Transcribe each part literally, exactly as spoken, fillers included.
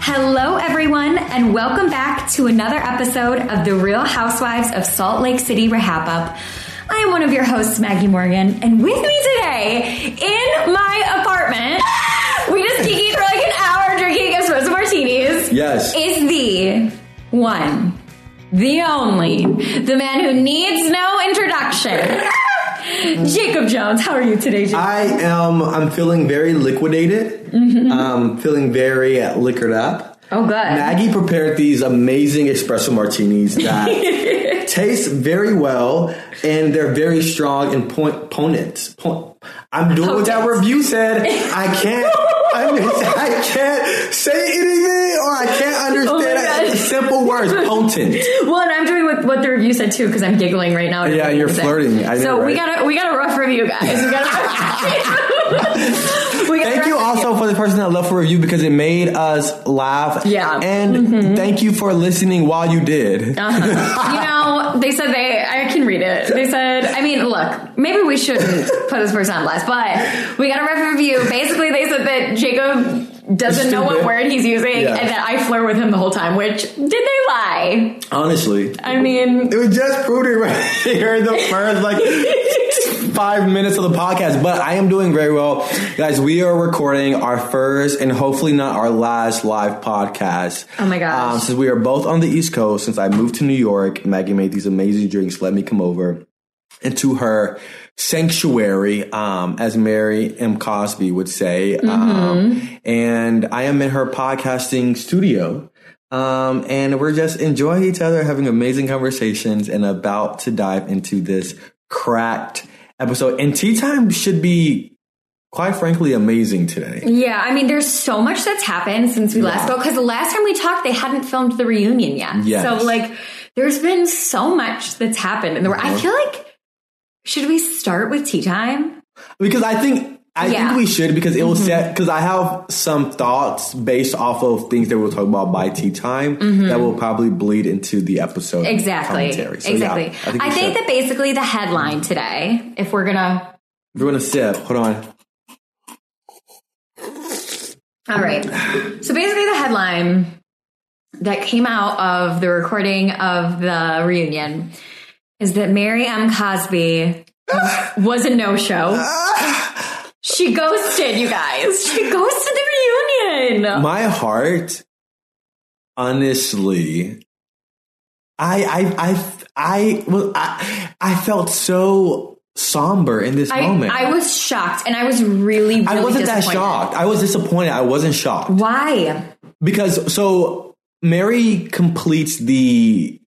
Hello, everyone, and welcome back to another episode of The Real Housewives of Salt Lake City Rehab Up. I am one of your hosts, Maggie Morgan, and with me today in my apartment, we just geeking for like an hour drinking espresso martinis. Yes. Is the one, the only, the man who needs no introduction. Jacob Jones, how are you today, Jacob? I am, I'm feeling very liquidated. Mm-hmm. Um, feeling very uh, liquored up. Oh, good. Maggie prepared these amazing espresso martinis that taste very well, and they're very strong and point, ponent. Point, I'm doing what that review said. I can't, I, mean, I can't say anything, or I can't understand oh simple words. Potent. Well, and I'm doing what, what the review said too, because I'm giggling right now. Yeah, you're flirting. I know, so right? we got a we got a rough review, guys. We got a rough we got Thank a you rough also review. for the person that left a review, because it made us laugh. Yeah. And mm-hmm. thank you for listening while you did. Uh-huh. You know, they said they, I can read it. They said, I mean, look, maybe we shouldn't put this person on blast, but we got a rough review. Basically, they said that Jacob doesn't know what word he's using, yeah. and that I flirt with him the whole time, which, did they lie? Honestly. I mean... It was just proved it right here in the first, like, five minutes of the podcast, but I am doing very well. Guys, we are recording our first, and hopefully not our last, live podcast. Oh my gosh. Um, since we are both on the East Coast, since I moved to New York, Maggie made these amazing drinks, let me come over into her sanctuary, um, as Mary M. Cosby would say. Mm-hmm. Um, and I am in her podcasting studio. Um, and we're just enjoying each other, having amazing conversations, and about to dive into this cracked episode. And tea time should be, quite frankly, amazing today. Yeah, I mean, there's so much that's happened since we yeah. last spoke, because the last time we talked, they hadn't filmed the reunion yet. Yes. So, like, there's been so much that's happened. And mm-hmm. I feel like, should we start with tea time? Because I think I yeah. think we should, because it will mm-hmm. set, because I have some thoughts based off of things that we'll talk about by tea time mm-hmm. that will probably bleed into the episode. Exactly. Commentary. So, exactly. Yeah, I think, I think that basically the headline today, if we're gonna if we're gonna sip, hold on. All right. So basically the headline that came out of the recording of the reunion is that Mary M. Cosby was a no-show. She ghosted, you guys. She ghosted the reunion. My heart, honestly, I, I, I, I, well, I, I felt so somber in this I, moment. I was shocked, and I was really, really I wasn't that disappointed. shocked. I was disappointed. I wasn't shocked. Why? Because, so, Mary completes the,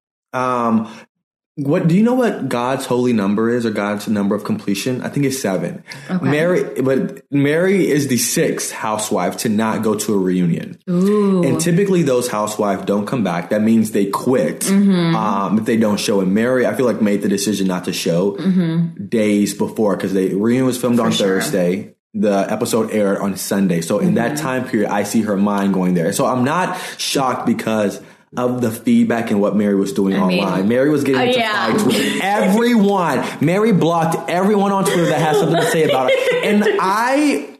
um... What do you know what God's holy number is, or God's number of completion? I think it's seven. Okay. Mary, but Mary is the sixth housewife to not go to a reunion. Ooh. And typically those housewives don't come back. That means they quit mm-hmm. um, if they don't show. And Mary, I feel like, made the decision not to show mm-hmm. days before, because the reunion was filmed For on sure. Thursday. The episode aired on Sunday. So mm-hmm. in that time period, I see her mind going there. So I'm not shocked because of the feedback and what Mary was doing I online. Mean, Mary was getting into uh, yeah. fights with everyone. Mary blocked everyone on Twitter that has something to say about her. And I,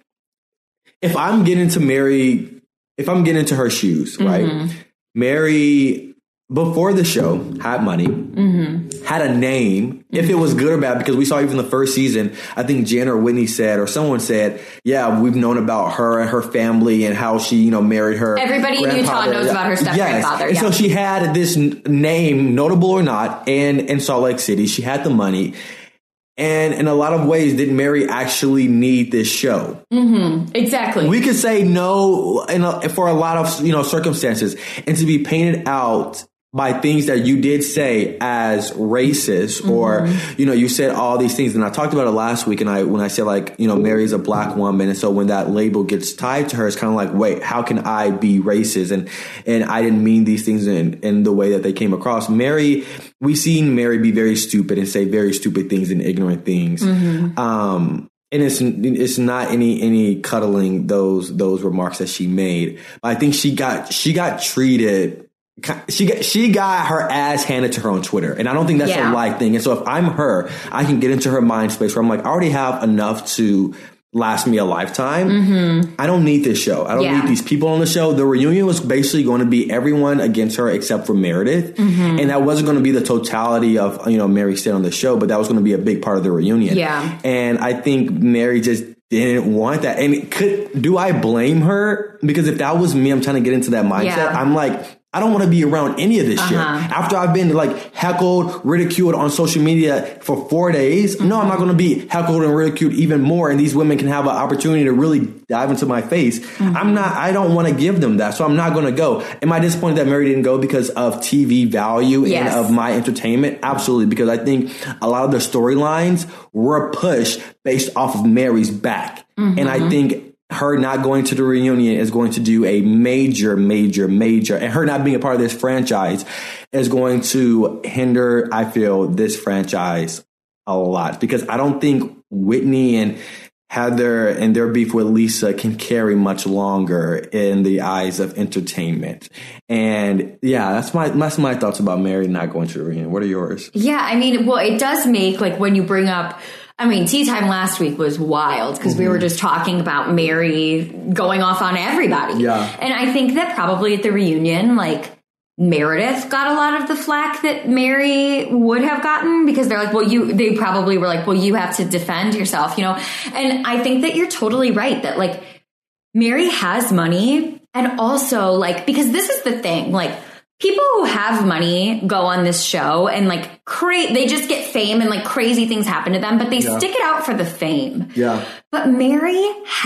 if I'm getting to Mary, if I'm getting into her shoes, right? Mm-hmm. Mary, before the show, had money, mm-hmm. had a name, mm-hmm. if it was good or bad, because we saw even the first season, I think Jen or Whitney said, or someone said, yeah, we've known about her and her family and how she, you know, married her Everybody in Utah knows about her step-grandfather. Yes. Yeah. And so she had this n- name, notable or not, and in Salt Lake City, she had the money. And in a lot of ways, did Mary actually need this show? Mm-hmm. Exactly. We could say no in a, for a lot of, you know, circumstances, and to be painted out by things that you did say as racist, mm-hmm. or, you know, you said all these things. And I talked about it last week. And I, when I said, like, you know, Mary's a black woman. And so when that label gets tied to her, it's kind of like, wait, how can I be racist? And, and I didn't mean these things in, in the way that they came across. Mary, we've seen Mary be very stupid and say very stupid things and ignorant things. Mm-hmm. Um, And it's it's not any any cuddling those those remarks that she made. But I think she got she got treated. She got she got her ass handed to her on Twitter, and I don't think that's yeah. a light thing. And so if I'm her, I can get into her mind space where I'm like, I already have enough to last me a lifetime. Mm-hmm. I don't need this show. I don't yeah. need these people on the show. The reunion was basically going to be everyone against her except for Meredith. Mm-hmm. And that wasn't going to be the totality of, you know, Mary staying on the show, but that was going to be a big part of the reunion. Yeah. And I think Mary just didn't want that. And could, do I blame her? Because if that was me, I'm trying to get into that mindset. Yeah. I'm like, I don't want to be around any of this uh-huh. shit. After I've been like heckled, ridiculed on social media for four days, mm-hmm. no, I'm not going to be heckled and ridiculed even more. And these women can have an opportunity to really dive into my face. Mm-hmm. I'm not, I don't want to give them that. So I'm not going to go. Am I disappointed that Mary didn't go because of T V value yes. and of my entertainment? Absolutely. Because I think a lot of the storylines were pushed based off of Mary's back. Mm-hmm. And I think her not going to the reunion is going to do a major, major, major, and her not being a part of this franchise is going to hinder, I feel, this franchise a lot. Because I don't think Whitney and Heather and their beef with Lisa can carry much longer in the eyes of entertainment. And yeah, that's my, that's my thoughts about Mary not going to the reunion. What are yours? Yeah, I mean, well, it does make, like, when you bring up, I mean, Tea Time last week was wild because mm-hmm. we were just talking about Mary going off on everybody. Yeah. And I think that probably at the reunion, like, Meredith got a lot of the flack that Mary would have gotten because they're like, well, you, they probably were like, well, you have to defend yourself, you know? And I think that you're totally right that, like, Mary has money and also, like, because this is the thing, like, people who have money go on this show and like cra- they just get fame and like crazy things happen to them, but they yeah. stick it out for the fame. Yeah. But Mary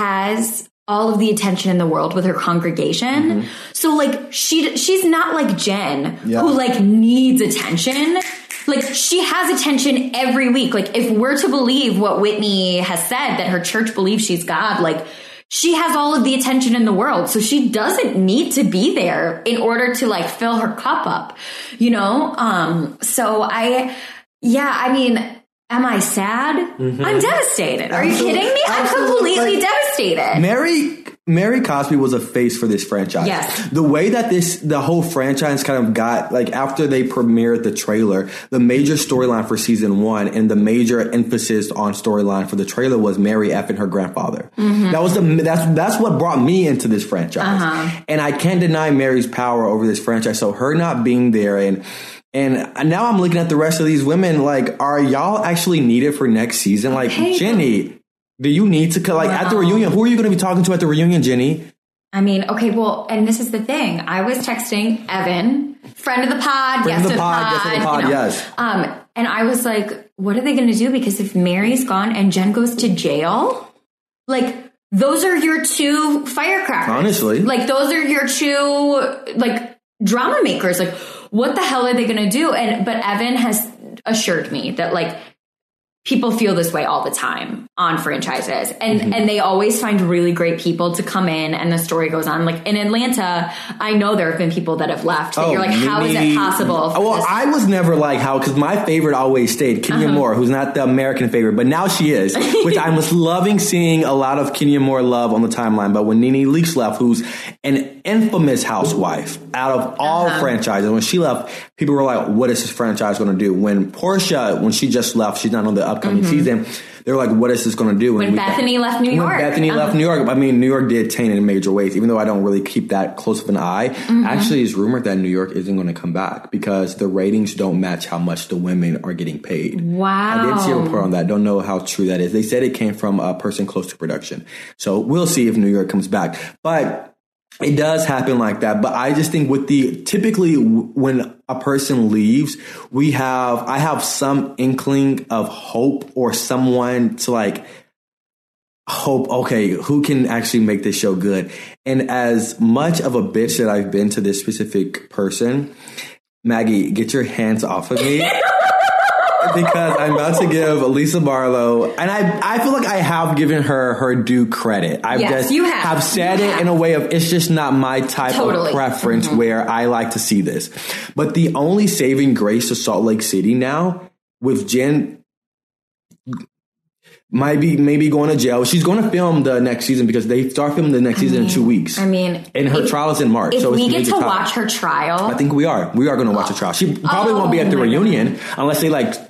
has all of the attention in the world with her congregation. Mm-hmm. So like she she's not like Jen yeah. who like needs attention. Like she has attention every week. Like if we're to believe what Whitney has said, that her church believes she's God, like she has all of the attention in the world. So she doesn't need to be there in order to like fill her cup up, you know? Um, so I, yeah, I mean, am I sad? Mm-hmm. I'm devastated. Are Absolutely. you kidding me? I'm Absolutely. completely like, devastated. Mary, Mary Cosby was a face for this franchise. Yes. The way that this, the whole franchise kind of got, like after they premiered the trailer, the major storyline for season one and the major emphasis on storyline for the trailer was Mary effing her grandfather. Mm-hmm. That was the, that's, that's what brought me into this franchise. Uh-huh. And I can't deny Mary's power over this franchise. So her not being there and, And now I'm looking at the rest of these women, like, are y'all actually needed for next season? Like, okay. Jenny, do you need to, like, wow. at the reunion, who are you going to be talking to at the reunion, Jenny? I mean, okay, well, and this is the thing. I was texting Evan, friend of the pod, friend guest of the pod, pod, guest of the pod, you know, yes. Um, and I was like, what are they going to do? Because if Mary's gone and Jen goes to jail, like, those are your two firecrackers. Honestly. Like, those are your two, like, drama makers. Like, what the hell are they going to do? And but Evan has assured me that like people feel this way all the time on franchises, and mm-hmm. and they always find really great people to come in, and the story goes on. Like in Atlanta, I know there have been people that have left. That oh, you're like, how me, is it possible? Well, this? I was never like how because my favorite always stayed Kenya uh-huh. Moore, who's not the American favorite, but now she is, which I was loving seeing a lot of Kenya Moore love on the timeline. But when Nene Leakes left, who's an infamous housewife out of all uh-huh. franchises, when she left, people were like, "What is this franchise going to do?" When Portia, when she just left, she's not on the upcoming mm-hmm. season. They were like, what is this going to do? When we, Bethany left New York. When Bethany uh-huh. left New York. I mean, New York did taint in major ways, even though I don't really keep that close of an eye. Mm-hmm. Actually, it's rumored that New York isn't going to come back because the ratings don't match how much the women are getting paid. Wow. I did see a report on that. Don't know how true that is. They said it came from a person close to production. So we'll see if New York comes back. But it does happen like that. But I just think with the typically when a person leaves, we have I have some inkling of hope or someone to like hope, OK, who can actually make this show good? And as much of a bitch that I've been to this specific person, Maggie, get your hands off of me. Because I'm about to give Lisa Barlow, and I I feel like I have given her her due credit. I yes, just you have. have said you it have. in a way of it's just not my type totally. of preference mm-hmm. where I like to see this. But the only saving grace to Salt Lake City now with Jen might be maybe going to jail. She's going to film the next season because they start filming the next I season mean, in two weeks. I mean, and her if, trial is in March. If so we it's get to time. watch her trial, I think we are. We are going to watch oh. the trial. She probably oh, won't be at the reunion unless they like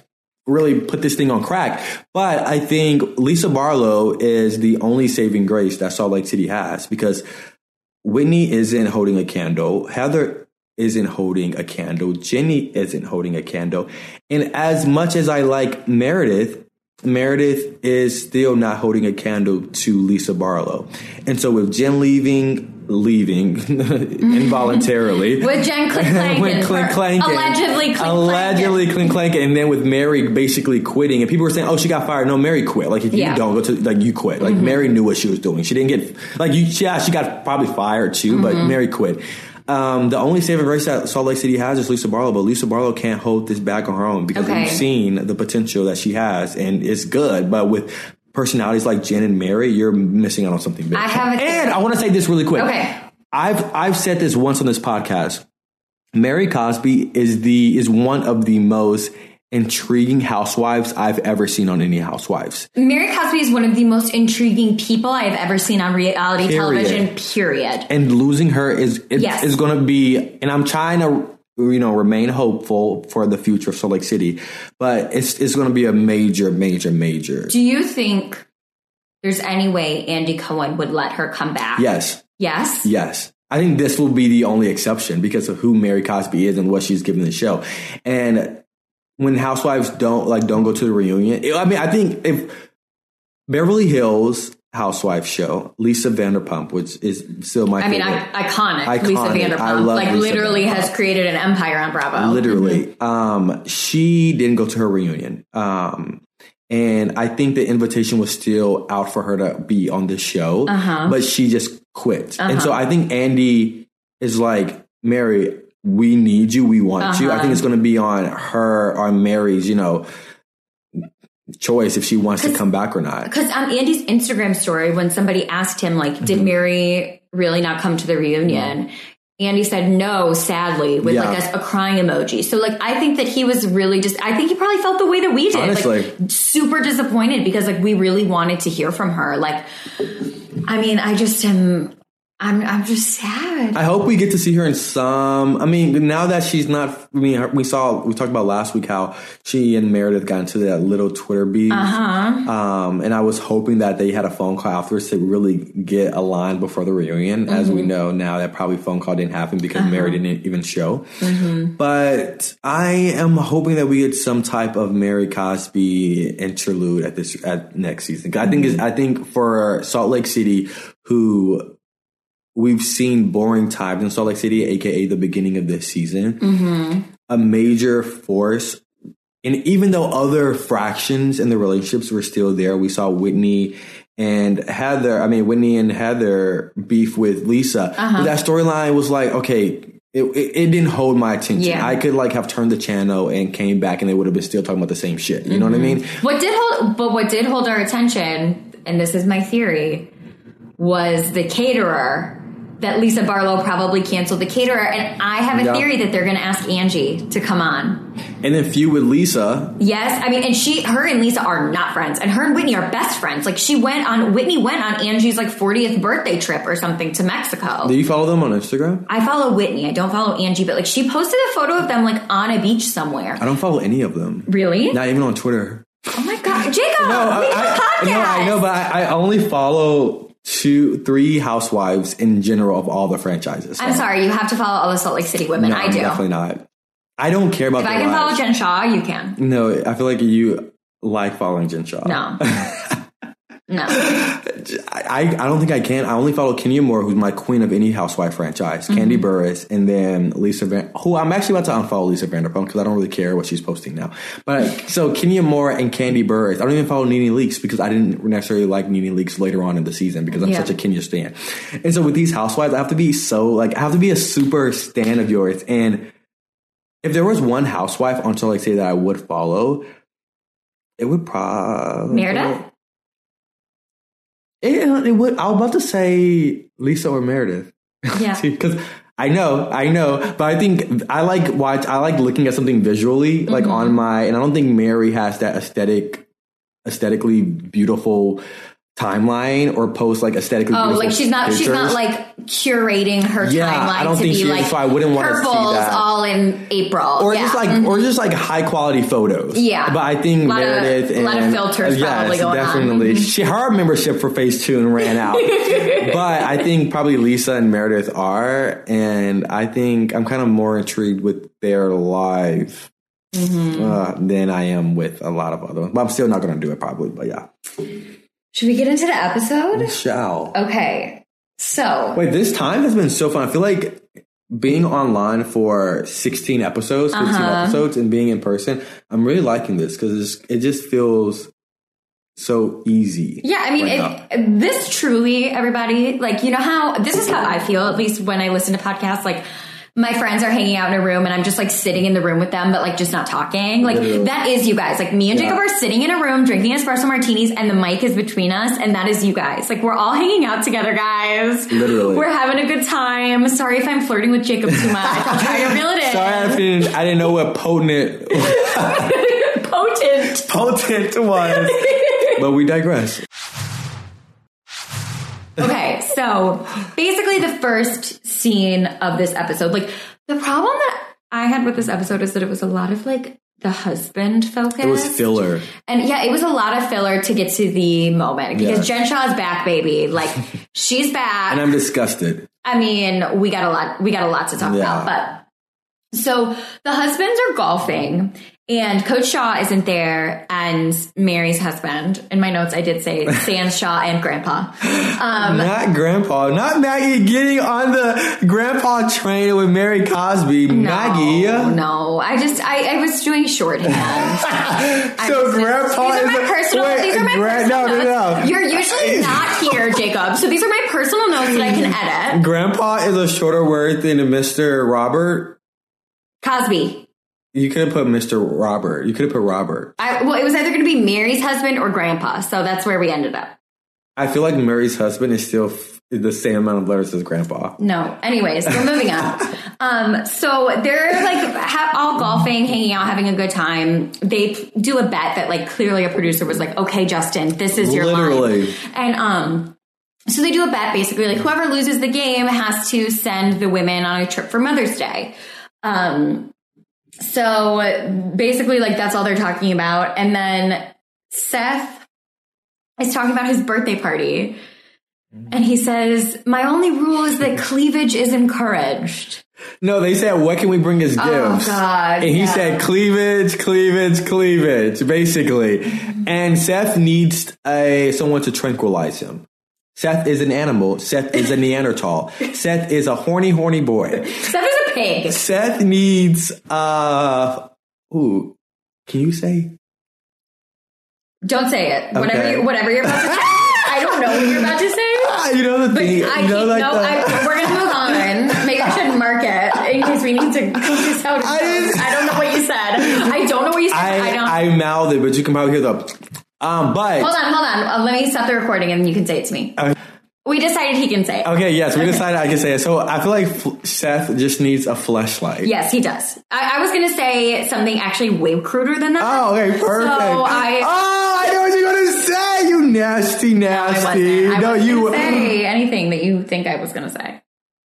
really put this thing on crack. But I think Lisa Barlow is the only saving grace that Salt Lake City has, because Whitney isn't holding a candle. Heather isn't holding a candle. Jenny isn't holding a candle. And as much as I like Meredith, Meredith is still not holding a candle to Lisa Barlow. And so with Jen leaving, leaving involuntarily. With Jen clink with clink clanking. Allegedly clink Allegedly clink clanking. And then with Mary basically quitting. And people were saying, oh, she got fired. No, Mary quit. Like, if yeah. you don't go to, like, you quit. Like, mm-hmm. Mary knew what she was doing. She didn't get, like, you, yeah, she got probably fired too, mm-hmm. but Mary quit. Um, the only saving grace that Salt Lake City has is Lisa Barlow, but Lisa Barlow can't hold this back on her own, because okay. we've seen the potential that she has, and it's good. But with personalities like Jen and Mary, you're missing out on something big. I have a and I want to say this really quick. Okay. I've I've said this once on this podcast. Mary Cosby is the is one of the most intriguing housewives I've ever seen on any Housewives. Mary Cosby is one of the most intriguing people I have ever seen on reality period. television, period. And losing her is is, yes. is going to be, and I'm trying to, you know, remain hopeful for the future of Salt Lake City, but it's it's going to be a major, major, major. Do you think there's any way Andy Cohen would let her come back? Yes. Yes? Yes. I think this will be the only exception because of who Mary Cosby is and what she's given the show. And when Housewives don't like don't go to the reunion, I mean, I think if Beverly Hills Housewives show, Lisa Vanderpump, which is still my I favorite. mean, I, iconic, iconic. Lisa Vanderpump. I love like Lisa literally Vanderpump. has created an empire on Bravo. Literally. Mm-hmm. Um, she didn't go to her reunion. Um, and I think the invitation was still out for her to be on the show, uh-huh. but she just quit. Uh-huh. And so I think Andy is like, Mary, we need you. We want uh-huh. you. I think it's going to be on her, on Mary's, you know, choice if she wants to come back or not. Because on Andy's Instagram story, when somebody asked him, like, did mm-hmm. Mary really not come to the reunion? Mm-hmm. Andy said no, sadly, with yeah. like a, a crying emoji. So like, I think that he was really just, I think he probably felt the way that we did. Honestly. Like super disappointed because like we really wanted to hear from her. Like, I mean, I just am, I'm, I'm just sad. I hope we get to see her in some, I mean, now that she's not, I mean, we saw, we talked about last week how she and Meredith got into that little Twitter beef. Uh-huh. Um, and I was hoping that they had a phone call afterwards to really get aligned before the reunion. Mm-hmm. As we know now, that probably phone call didn't happen because uh-huh. Mary didn't even show. Mm-hmm. But I am hoping that we get some type of Mary Cosby interlude at this, at next season. I think, mm-hmm. I think for Salt Lake City, who, we've seen boring times in Salt Lake City, a k a the beginning of this season. Mm-hmm. A major force. And even though other fractions in the relationships were still there, we saw Whitney and Heather, I mean, Whitney and Heather beef with Lisa. Uh-huh. That storyline was like, okay, it, it, it didn't hold my attention. Yeah. I could like have turned the channel and came back and they would have been still talking about the same shit. You mm-hmm. know what I mean? What did hold, but what did hold our attention, and this is my theory, was the caterer. That Lisa Barlow probably canceled the caterer. And I have a yeah. theory that they're going to ask Angie to come on. And then feud with Lisa. Yes. I mean, and she, her and Lisa are not friends. And her and Whitney are best friends. Like she went on, Whitney went on Angie's like fortieth birthday trip or something to Mexico. Do you follow them on Instagram? I follow Whitney. I don't follow Angie, but like she posted a photo of them like on a beach somewhere. I don't follow any of them. Really? Not even on Twitter. Oh my God. Jacob, no, we have a podcast. No, I know, but I, I only follow two, three housewives in general of all the franchises. So. I'm sorry, you have to follow all the Salt Lake City women. No, I do. Definitely not. I don't care about. If I can lives. follow Jen Shaw, you can. No, I feel like you like following Jen Shaw. No. No. I, I don't think I can. I only follow Kenya Moore, who's my queen of any housewife franchise. Mm-hmm. Kandi Burruss, and then Lisa Van... Who I'm actually about to unfollow Lisa Vanderpump because I don't really care what she's posting now. But so Kenya Moore and Kandi Burruss. I don't even follow Nene Leakes because I didn't necessarily like Nene Leakes later on in the season because I'm yeah. such a Kenya stan. And so with these housewives, I have to be so... like I have to be a super stan of yours. And if there was one housewife on Salt Lake City that I would follow, it would probably... Meredith? It, it would. I was about to say Lisa or Meredith. Yeah. Because I know, I know, but I think I like watch. I like looking at something visually, like mm-hmm. on my. And I don't think Mary has that aesthetic, aesthetically beautiful timeline or post like aesthetically oh like she's not pictures. she's not like curating her yeah, timeline I don't to think be she like is, so I wouldn't want to see purples that all in April or yeah. just like mm-hmm. or just like high quality photos. Yeah, but I think a Meredith of, and a lot of filters yes, probably going definitely on. she her membership for phase two and ran out. But I think probably Lisa and Meredith are, and I think I'm kind of more intrigued with their live mm-hmm. uh, than I am with a lot of other ones. But I'm still not going to do it probably. But yeah. Should we get into the episode? We shall. Okay. So. Wait, this time has been so fun. I feel like being online for sixteen episodes, fifteen uh-huh. episodes, and being in person, I'm really liking this because it just feels so easy. Yeah, I mean, right it, this truly, everybody, like, you know how, this is how I feel, at least when I listen to podcasts, like, my friends are hanging out in a room and I'm just like sitting in the room with them, but like just not talking. Like Literally. That is you guys. Like me and yeah. Jacob are sitting in a room drinking espresso martinis and the mic is between us and that is you guys. Like we're all hanging out together, guys. Literally. We're having a good time. Sorry if I'm flirting with Jacob too much. I'll try to reel it in. Sorry, I didn't, I didn't know what potent. potent. Potent was. But we digress. Okay, so basically the first scene of this episode, like the problem that I had with this episode is that it was a lot of like the husband focus. It was filler. And yeah, it was a lot of filler to get to the moment because yeah. Jen Shah's back, baby. Like she's back. And I'm disgusted. I mean, we got a lot, we got a lot to talk yeah. about, but so the husbands are golfing. And Coach Shah isn't there, and Mary's husband. In my notes, I did say Sans Shah and Grandpa. Um, not Grandpa. Not Maggie getting on the Grandpa train with Mary Cosby. No, Maggie. No, I just, I, I was doing shorthand. so was, Grandpa these are my is personal, wait, these are my gra- personal no, notes. no, no. You're usually not here, Jacob. So these are my personal notes that I can edit. Grandpa is a shorter word than Mister Robert Cosby. You could have put Mister Robert. You could have put Robert. I, well, it was either going to be Mary's husband or Grandpa, so that's where we ended up. I feel like Mary's husband is still f- the same amount of letters as Grandpa. No. Anyways, we're moving on. Um, so they're like ha- all golfing, hanging out, having a good time. They p- do a bet that like clearly a producer was like, "Okay, Justin, this is your Literally. line." And um, so they do a bet basically like whoever loses the game has to send the women on a trip for Mother's Day. Um. So basically, like, that's all they're talking about. And then Seth is talking about his birthday party. And he says, my only rule is that cleavage is encouraged. No, they said, what can we bring as gifts? Oh, God. And he yeah. said, cleavage, cleavage, cleavage, basically. Mm-hmm. And Seth needs a someone to tranquilize him. Seth is an animal. Seth is a Neanderthal. Seth is a horny, horny boy. Seth is a pig. Seth needs, uh, ooh, can you say? Don't say it. Okay. Whatever, you, whatever you're about to say. I don't know what you're about to say. Ah, you know the thing. I you know, can't, like no, the, I, we're going to move on. Maybe I should mark it in case we need to close this out. I, I don't know what you said. I don't know what you said. I, I don't. I mouthed it, but you can probably hear the, um, but. Hold on, hold on. Uh, let me stop the recording and you can say it to me. Okay. We decided he can say it. Okay, yes, we okay. decided I can say it. So I feel like F- Seth just needs a fleshlight. Yes, he does. I, I was going to say something actually way cruder than that. Oh, okay, perfect. So I, oh, I know what you're going to say, you nasty, nasty. No, I wasn't. I no, wasn't you gonna say anything that you think I was going to say.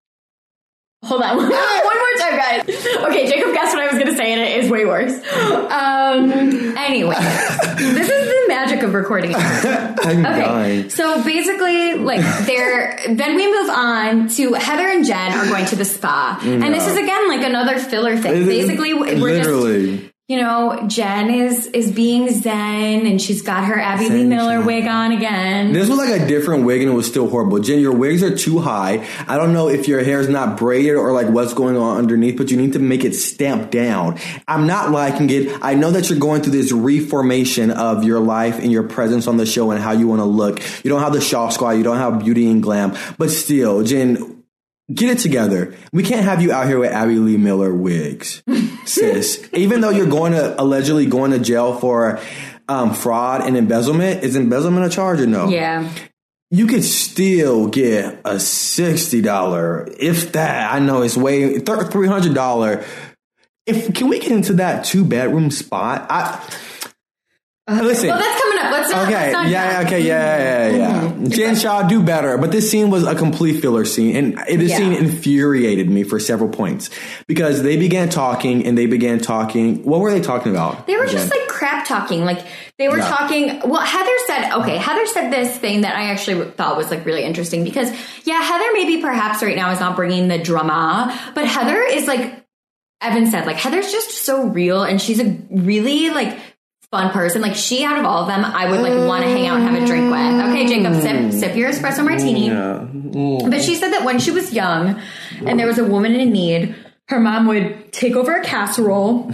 Hold on. One more time, guys. Okay, Jacob guessed what I was going to say, and it is way worse. Um, anyway, this is the magic of recording. I'm okay, dying. So basically, like, they're, then we move on to Heather and Jen are going to the spa. No. And this is, again, like another filler thing. Basically, we're Literally. just... You know, Jen is is being zen, and she's got her Abby Lee Miller wig on again. This was like a different wig, and it was still horrible. Jen, your wigs are too high. I don't know if your hair is not braided or like what's going on underneath, but you need to make it stamped down. I'm not liking it. I know that you're going through this reformation of your life and your presence on the show and how you want to look. You don't have the Shaw Squad. You don't have beauty and glam. But still, Jen... Get it together. We can't have you out here with Abby Lee Miller wigs, sis. Even though you're going to allegedly going to jail for um, fraud and embezzlement, is embezzlement a charge or no? Yeah. You could still get a sixty dollars, if that. I know it's way three hundred dollars. If can we get into that two bedroom spot? I. Uh, Listen. Well, that's coming up. Let's not. Okay. Let's not yeah. Okay. Yeah. Yeah. Yeah. Mm-hmm. Jen Shaw, do better. But this scene was a complete filler scene, and this yeah. scene infuriated me for several points because they began talking and they began talking. What were they talking about? They were Jen? just like crap talking. Like they were yeah. talking. Well, Heather said, okay, Heather said this thing that I actually thought was like really interesting because yeah, Heather maybe perhaps right now is not bringing the drama, but Heather is like Evan said, like Heather's just so real, and she's a really like fun person. Like she, out of all of them, I would like want to hang out and have a drink with. Okay, Jacob, sip, sip your espresso martini. Yeah. Mm. But she said that when she was young and there was a woman in need, her mom would take over a casserole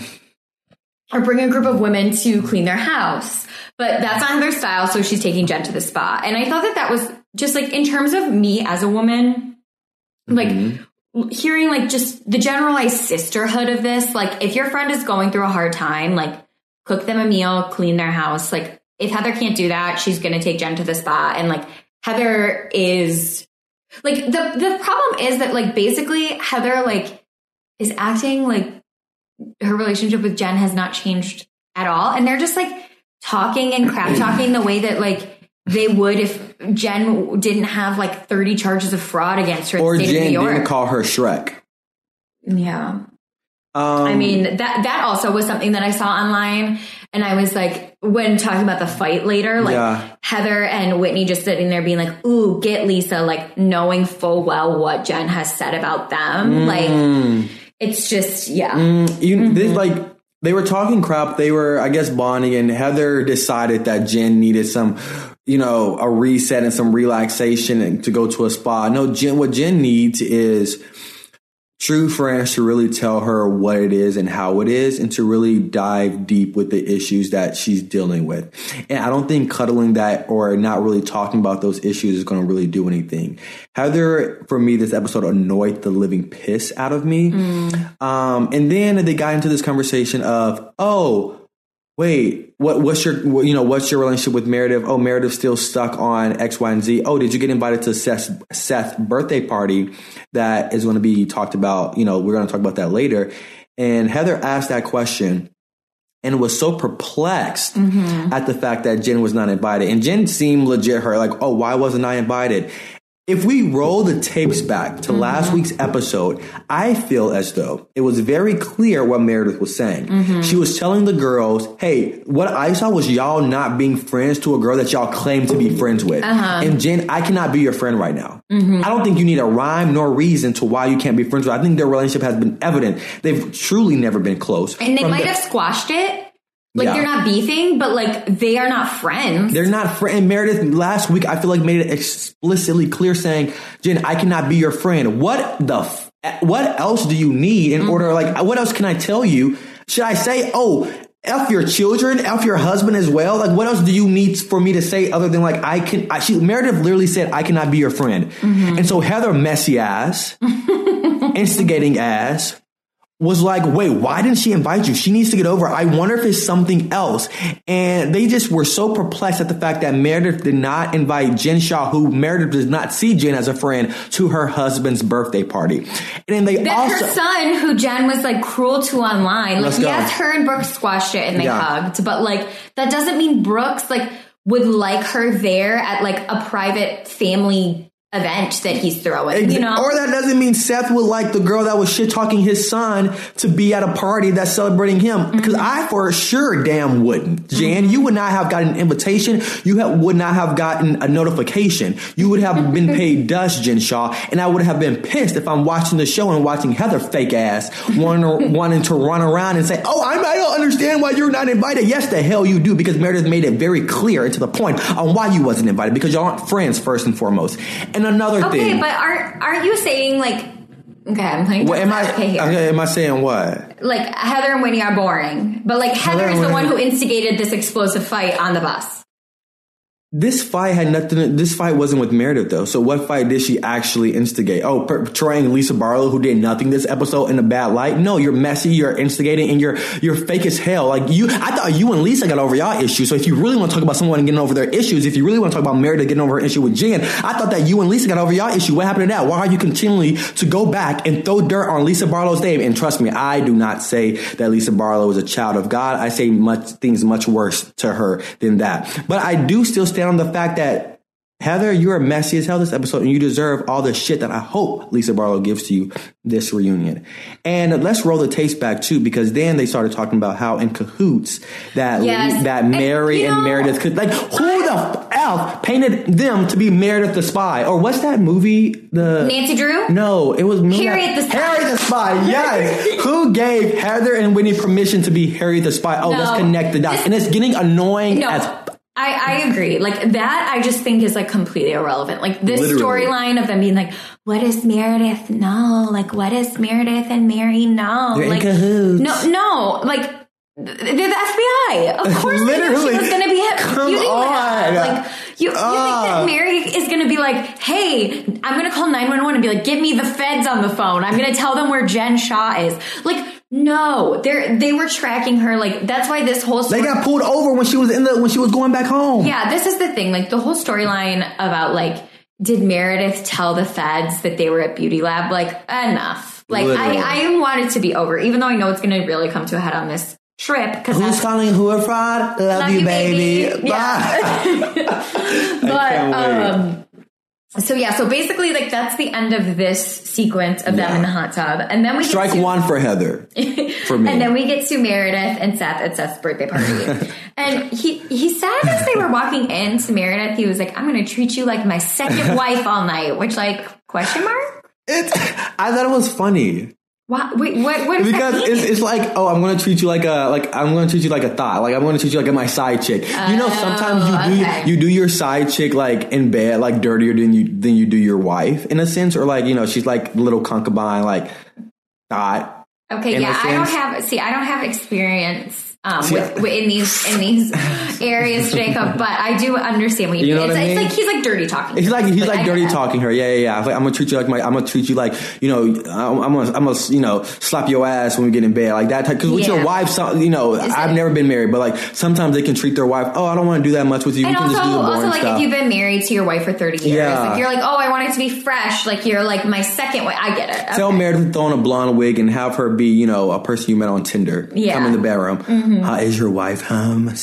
or bring a group of women to clean their house. But that's not Heather's style, so she's taking Jen to the spa. And I thought that that was just like, in terms of me as a woman, like mm-hmm. hearing like just the generalized sisterhood of this, like if your friend is going through a hard time, like cook them a meal, clean their house. Like if Heather can't do that, she's going to take Jen to the spa. And like Heather is like, the, the problem is that like basically Heather like is acting like her relationship with Jen has not changed at all. And they're just like talking and crap talking the way that like they would if Jen didn't have like thirty charges of fraud against her. Or in the state Jen of New York. didn't call her Shrek. Yeah. Um, I mean, that that also was something that I saw online. And I was like, when talking about the fight later, like yeah. Heather and Whitney just sitting there being like, ooh, get Lisa, like knowing full well what Jen has said about them. Mm. Like, it's just, yeah. Mm, you, mm-hmm. this, like, they were talking crap. They were, I guess, bonding. And Heather decided that Jen needed some, you know, a reset and some relaxation and to go to a spa. No, Jen, what Jen needs is true friends to really tell her what it is and how it is, and to really dive deep with the issues that she's dealing with. And I don't think cuddling that or not really talking about those issues is going to really do anything. Heather, for me, this episode annoyed the living piss out of me. Mm. Um, and then they got into this conversation of, oh, wait, what, what's your, you know, what's your relationship with Meredith? Oh, Meredith's still stuck on X, Y, and Z. Oh, did you get invited to Seth's, Seth's birthday party that is going to be talked about? You know, we're going to talk about that later. And Heather asked that question and was so perplexed mm-hmm. at the fact that Jen was not invited. And Jen seemed legit hurt, like, oh, why wasn't I invited? If we roll the tapes back to mm-hmm. last week's episode, I feel as though it was very clear what Meredith was saying. Mm-hmm. She was telling the girls, hey, what I saw was y'all not being friends to a girl that y'all claim to be friends with. Uh-huh. And Jen, I cannot be your friend right now. Mm-hmm. I don't think you need a rhyme nor reason to why you can't be friends with her. I think their relationship has been evident. They've truly never been close. And they might the- have squashed it. Like, yeah. they're not beefing, but, like, they are not friends. They're not friends. And Meredith, last week, I feel like made it explicitly clear saying, Jen, I cannot be your friend. What the, f- what else do you need in mm-hmm. order, like, what else can I tell you? Should I say, oh, F your children, F your husband as well? Like, what else do you need for me to say other than, like, I can, I, she, Meredith literally said, I cannot be your friend. Mm-hmm. And so Heather, messy ass, instigating ass, was like, wait, why didn't she invite you? She needs to get over. I wonder if it's something else. And they just were so perplexed at the fact that Meredith did not invite Jen Shaw, who Meredith does not see Jen as a friend, to her husband's birthday party. And then they that also... her son, who Jen was like cruel to online, like, yes, her and Brooks squashed it and they yeah. hugged, but like, that doesn't mean Brooks like would like her there at like a private family event that he's throwing, you know? Or that doesn't mean Seth would like the girl that was shit talking his son to be at a party that's celebrating him. Because mm-hmm. I for sure damn wouldn't. Jan, mm-hmm. you would not have gotten an invitation. You have, would not have gotten a notification. You would have been paid dust, Jen Shaw. And I would have been pissed if I'm watching the show and watching Heather fake ass wanting, wanting to run around and say, oh, I, I don't understand why you're not invited. Yes, the hell you do. Because Meredith made it very clear and to the point on why you wasn't invited. Because y'all aren't friends first and foremost. And another okay, thing. Okay, but aren't aren't you saying like? Okay, I'm playing. What am I? Okay, okay, am I saying what? Like Heather and Whitney are boring, but like Heather, Heather is the one who instigated this explosive fight on the bus. This fight had nothing. This fight wasn't with Meredith though. So what fight did she actually instigate? Oh, portraying Lisa Barlow, who did nothing this episode, in a bad light. No, you're messy. You're instigating, and you're you're fake as hell. Like you, I thought you and Lisa got over y'all issues. So if you really want to talk about someone getting over their issues, if you really want to talk about Meredith getting over her issue with Jen, I thought that you and Lisa got over y'all issue. What happened to that? Why are you continually to go back and throw dirt on Lisa Barlow's name? And trust me, I do not say that Lisa Barlow is a child of God. I say much things much worse to her than that. But I do still stand on the fact that, Heather, you are messy as hell this episode, and you deserve all the shit that I hope Lisa Barlow gives to you this reunion. And let's roll the tapes back too, because then they started talking about how in cahoots that yes. that Mary and, and know, Meredith could, like, who the f painted them to be Meredith the spy? Or what's that movie? The Nancy Drew? No, it was Harriet the Spy. Harriet the Spy. Yes. Who gave Heather and Whitney permission to be Harriet the Spy? Oh, no. Let's connect the dots. This, and it's getting annoying no. as. I, I agree. Like that, I just think is like completely irrelevant. Like this storyline of them being like, what does Meredith know? Like, what does Meredith and Mary know? They're like, in cahoots. No, no, like they're the F B I. Of course, literally. She was going to be hit. Come you on. That. Like, you, you uh. think that Mary is going to be like, hey, I'm going to call nine one one and be like, get me the feds on the phone. I'm going to tell them where Jen Shah is. Like, no, they they were tracking her. Like that's why this whole story- they got pulled over when she was in the when she was going back home. Yeah, this is the thing. Like the whole storyline about like, did Meredith tell the feds that they were at Beauty Lab? Like enough. Like Literally. I I want it to be over, even though I know it's going to really come to a head on this trip. Because who's calling who a fraud? Love, Love you, you, baby. baby. Bye. Yeah. But um. So yeah, so basically, like that's the end of this sequence of yeah. them in the hot tub, and then we strike get to, one for Heather, for me, and then we get to Meredith and Seth at Seth's birthday party, and he he said as they were walking into Meredith, he was like, "I'm going to treat you like my second wife all night," which like question mark? It's I thought it was funny. What? Wait, what? What? Does because that mean? It's, it's like, oh, I'm going to treat you like a like I'm going to treat you like a thought. Like I'm going to treat you like my side chick. Oh, you know, sometimes you do okay. you do your side chick like in bed like dirtier than you than you do your wife in a sense, or like you know she's like little concubine like thought. Okay, yeah, I don't have see, I don't have experience. Um, with, with in these in these areas, Jacob, but I do understand what you, you mean. Know it's, what I mean? It's like he's like dirty talking. He's like he's like, like dirty that. talking her. Yeah, yeah, yeah. Like, I'm gonna treat you like my. I'm gonna treat you like you know. I'm, I'm gonna I'm gonna you know slap your ass when we get in bed like that. Because with yeah. your wife, so, you know, Is I've it? never been married, but like sometimes they can treat their wife. Oh, I don't want to do that much with you. And we can also, just do the boring also like stuff. if you've been married to your wife for thirty years, yeah. like you're like, oh, I want it to be fresh. Like you're like my second wife. I get it. Okay. Tell Meredith to throw on a blonde wig and have her be you know a person you met on Tinder. Yeah. Come in the bedroom. Mm-hmm. Uh, is your wife home?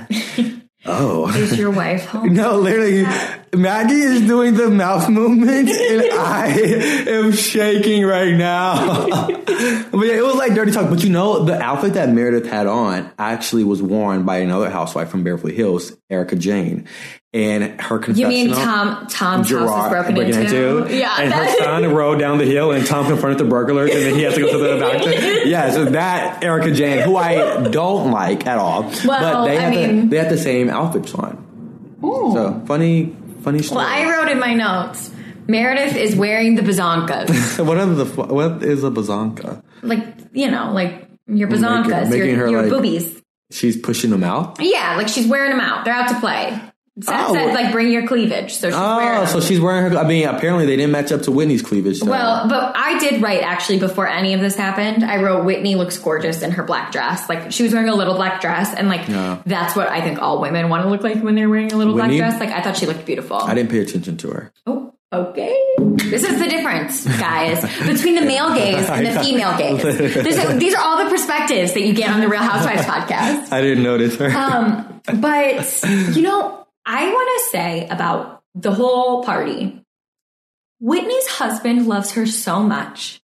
Oh. Is your wife home? No, literally, Maggie is doing the mouth movement, and I am shaking right now. But yeah, it was like dirty talk. But you know, the outfit that Meredith had on actually was worn by another housewife from Beverly Hills, Erica Jane. And her confessional. You mean Tom? Tom's Gerard, house was broken into? into. Yeah. And her son rode down the hill, and Tom confronted the burglars, and then he had to go to the doctor. Yeah, so that Erica Jane, who I don't like at all, well, but they I have mean, the, they had the same outfits on. Ooh. So funny, funny story. Well, I wrote in my notes. Meredith is wearing the bazonkas. what are the what is a bazonka? Like you know, like your bazonkas, making, making your, your like, boobies. She's pushing them out. Yeah, like she's wearing them out. They're out to play. Seth oh. said, like, bring your cleavage. So she's oh, wearing them. so she's wearing her... I mean, apparently they didn't match up to Whitney's cleavage. So. Well, but I did write, actually, before any of this happened, I wrote, Whitney looks gorgeous in her black dress. Like, she was wearing a little black dress, and, like, yeah. that's what I think all women want to look like when they're wearing a little Whitney? black dress. Like, I thought she looked beautiful. I didn't pay attention to her. Oh, okay. This is the difference, guys, between the male gaze and the female gaze. A, these are all the perspectives that you get on the Real Housewives podcast. I didn't notice her. Um, but, you know... I want to say about the whole party, Whitney's husband loves her so much.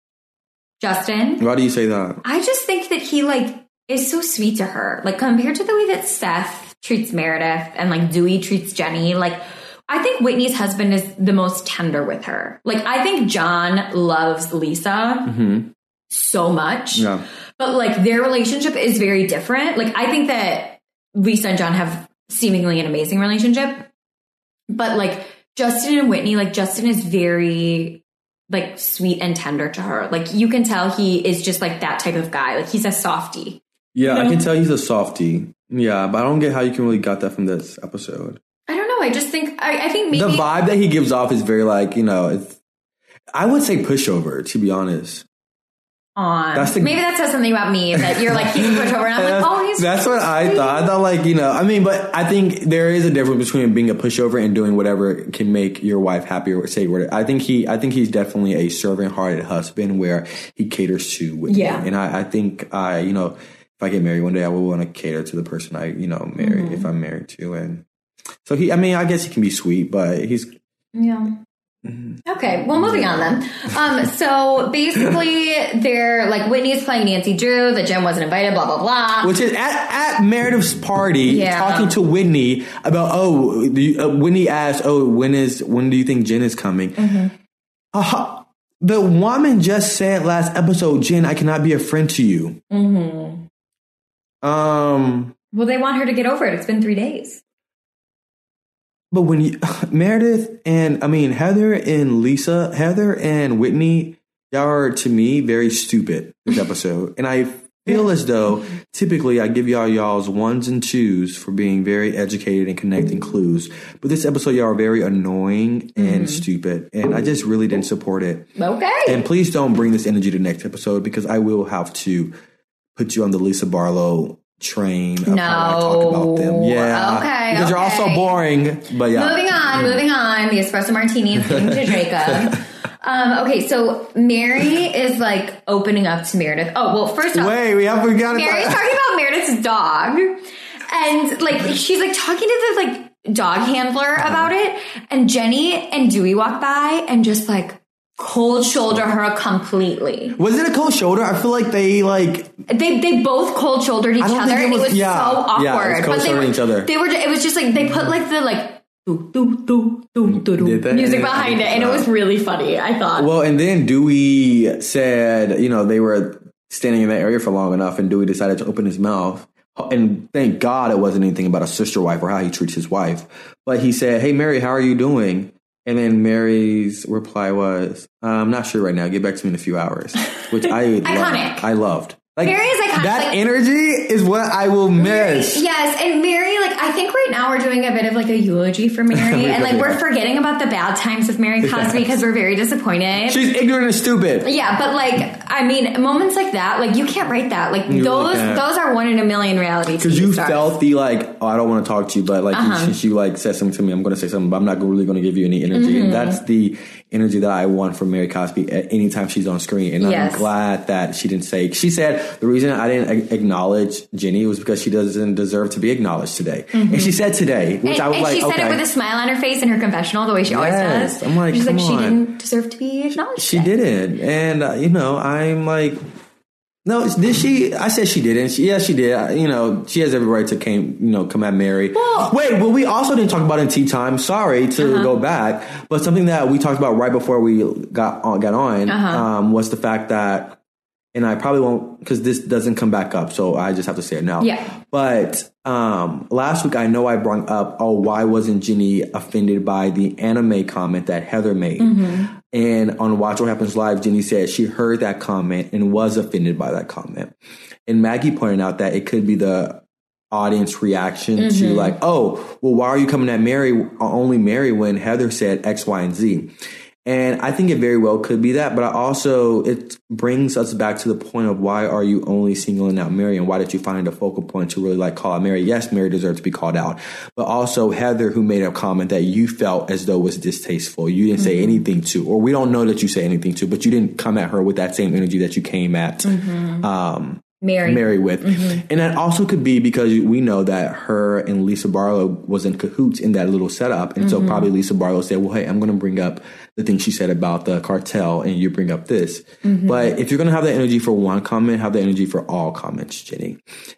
Justin. Why do you say that? I just think that he, like, is so sweet to her. Like, compared to the way that Seth treats Meredith and, like, Dewey treats Jenny, like, I think Whitney's husband is the most tender with her. Like, I think John loves Lisa mm-hmm. so much. Yeah. But, like, their relationship is very different. Like, I think that Lisa and John have seemingly an amazing relationship, but like Justin and Whitney, like Justin is very like sweet and tender to her. Like you can tell he is just like that type of guy. Like he's a softie. Yeah, you know? I can tell he's a softie. Yeah, but I don't get how you can really got that from this episode. I don't know. I just think, I, I think maybe. The vibe that he gives off is very like, you know, it's, I would say pushover, to be honest. On. That's the, maybe that says something about me that you're like, he's a pushover. And I'm like, oh, he's That's what I sweet. thought. I thought like, you know, I mean, but I think there is a difference between being a pushover and doing whatever can make your wife happy or say whatever. I think he, I think he's definitely a servant-hearted husband where he caters to women. Yeah. And I, I think I, you know, if I get married one day, I will want to cater to the person I, you know, marry mm-hmm. if I'm married to. And so he, I mean, I guess he can be sweet, but he's. Yeah. Okay, well, moving on then. Um, so basically, they're like Whitney's playing Nancy Drew. The Jen wasn't invited. Blah blah blah. Which is at, at Meredith's party, yeah. talking to Whitney about oh, the, uh, Whitney asked, oh, when is when do you think Jen is coming? Mm-hmm. Uh, the woman just said last episode, Jen, I cannot be a friend to you. Mm-hmm. Um. Well, they want her to get over it. It's been three days. But when you, Meredith and, I mean, Heather and Lisa, Heather and Whitney, y'all are, to me, very stupid this episode. And I feel as though, typically, I give y'all y'all's ones and twos for being very educated and connecting clues. But this episode, y'all are very annoying and mm-hmm. stupid. And I just really didn't support it. Okay. And please don't bring this energy to next episode because I will have to put you on the Lisa Barlow train of no. how I talk about them. Yeah. Okay. Because okay. you're all so boring. But yeah. Moving on, moving on. The espresso martini is getting to Jacob. Um, okay, so Mary is like opening up to Meredith. Oh, well, first off. Wait, we have we got Mary's talking about Meredith's dog. And like she's like talking to the like dog handler about it. And Jenny and Dewey walk by and just like cold shoulder her completely. Was it a cold shoulder? I feel like they like they they both cold shouldered each other, and it was, it was yeah, so awkward. Yeah, it was cold but they were each other. They were. It was just like they put like the like do do do do do do music behind it, and it was really funny. I thought. Well, and then Dewey said, you know, they were standing in that area for long enough, and Dewey decided to open his mouth. And thank God it wasn't anything about a sister wife or how he treats his wife. But he said, "Hey Mary, how are you doing?" And then Mary's reply was, "I'm not sure right now. Get back to me in a few hours." Which I iconic. Loved. I loved. Like, Mary is iconic. That like, energy is what I will miss. Mary, yes, and Mary, like I think right now we're doing a bit of like a eulogy for Mary, and like we're forgetting about the bad times of Mary Cosby because we're very disappointed. She's ignorant and stupid. Yeah, but like I mean, moments like that, like you can't write that. Like you those, really those are one in a million reality T V because you stars. felt the like, oh, I don't want to talk to you, but like uh-huh. she, she like said something to me. I'm going to say something, but I'm not really going to give you any energy, mm-hmm. and that's the energy that I want from Mary Cosby at any time she's on screen. And yes. I'm glad that she didn't say. She said the reason I didn't acknowledge Jenny was because she doesn't deserve to be acknowledged today. Mm-hmm. And she said today, which and, I was and like, she said okay. it with a smile on her face in her confessional, the way she yes. always does. I'm like, she's come like, on. she didn't deserve to be acknowledged. She today. didn't, and uh, you know, I'm like. No, did she? I said she didn't. She, yeah, she did. You know, she has every right to came, you know, come at Mary. Well, Wait, well, we also didn't talk about in tea time. Sorry to uh-huh. go back, but something that we talked about right before we got on, got on uh-huh. um, was the fact that, and I probably won't because this doesn't come back up, so I just have to say it now. Yeah. But um, last week, I know I brought up, oh, why wasn't Jenny offended by the anime comment that Heather made? Mm-hmm. And on Watch What Happens Live, Jenny said she heard that comment and was offended by that comment. And Maggie pointed out that it could be the audience reaction mm-hmm. to like, oh, well, why are you coming at Mary, only Mary, when Heather said X, Y, and Z? And I think it very well could be that, but I also, it brings us back to the point of why are you only singling out Mary and why did you find a focal point to really like call out Mary? Yes, Mary deserves to be called out, but also Heather, who made a comment that you felt as though was distasteful. You didn't mm-hmm. say anything to, or we don't know that you say anything to, but you didn't come at her with that same energy that you came at mm-hmm. um, Mary. Mary with. Mm-hmm. And that also could be because we know that her and Lisa Barlow was in cahoots in that little setup. And mm-hmm. so probably Lisa Barlow said, well, hey, I'm going to bring up the thing she said about the cartel and you bring up this. Mm-hmm. But if you're going to have that energy for one comment, have that energy for all comments, Jenny.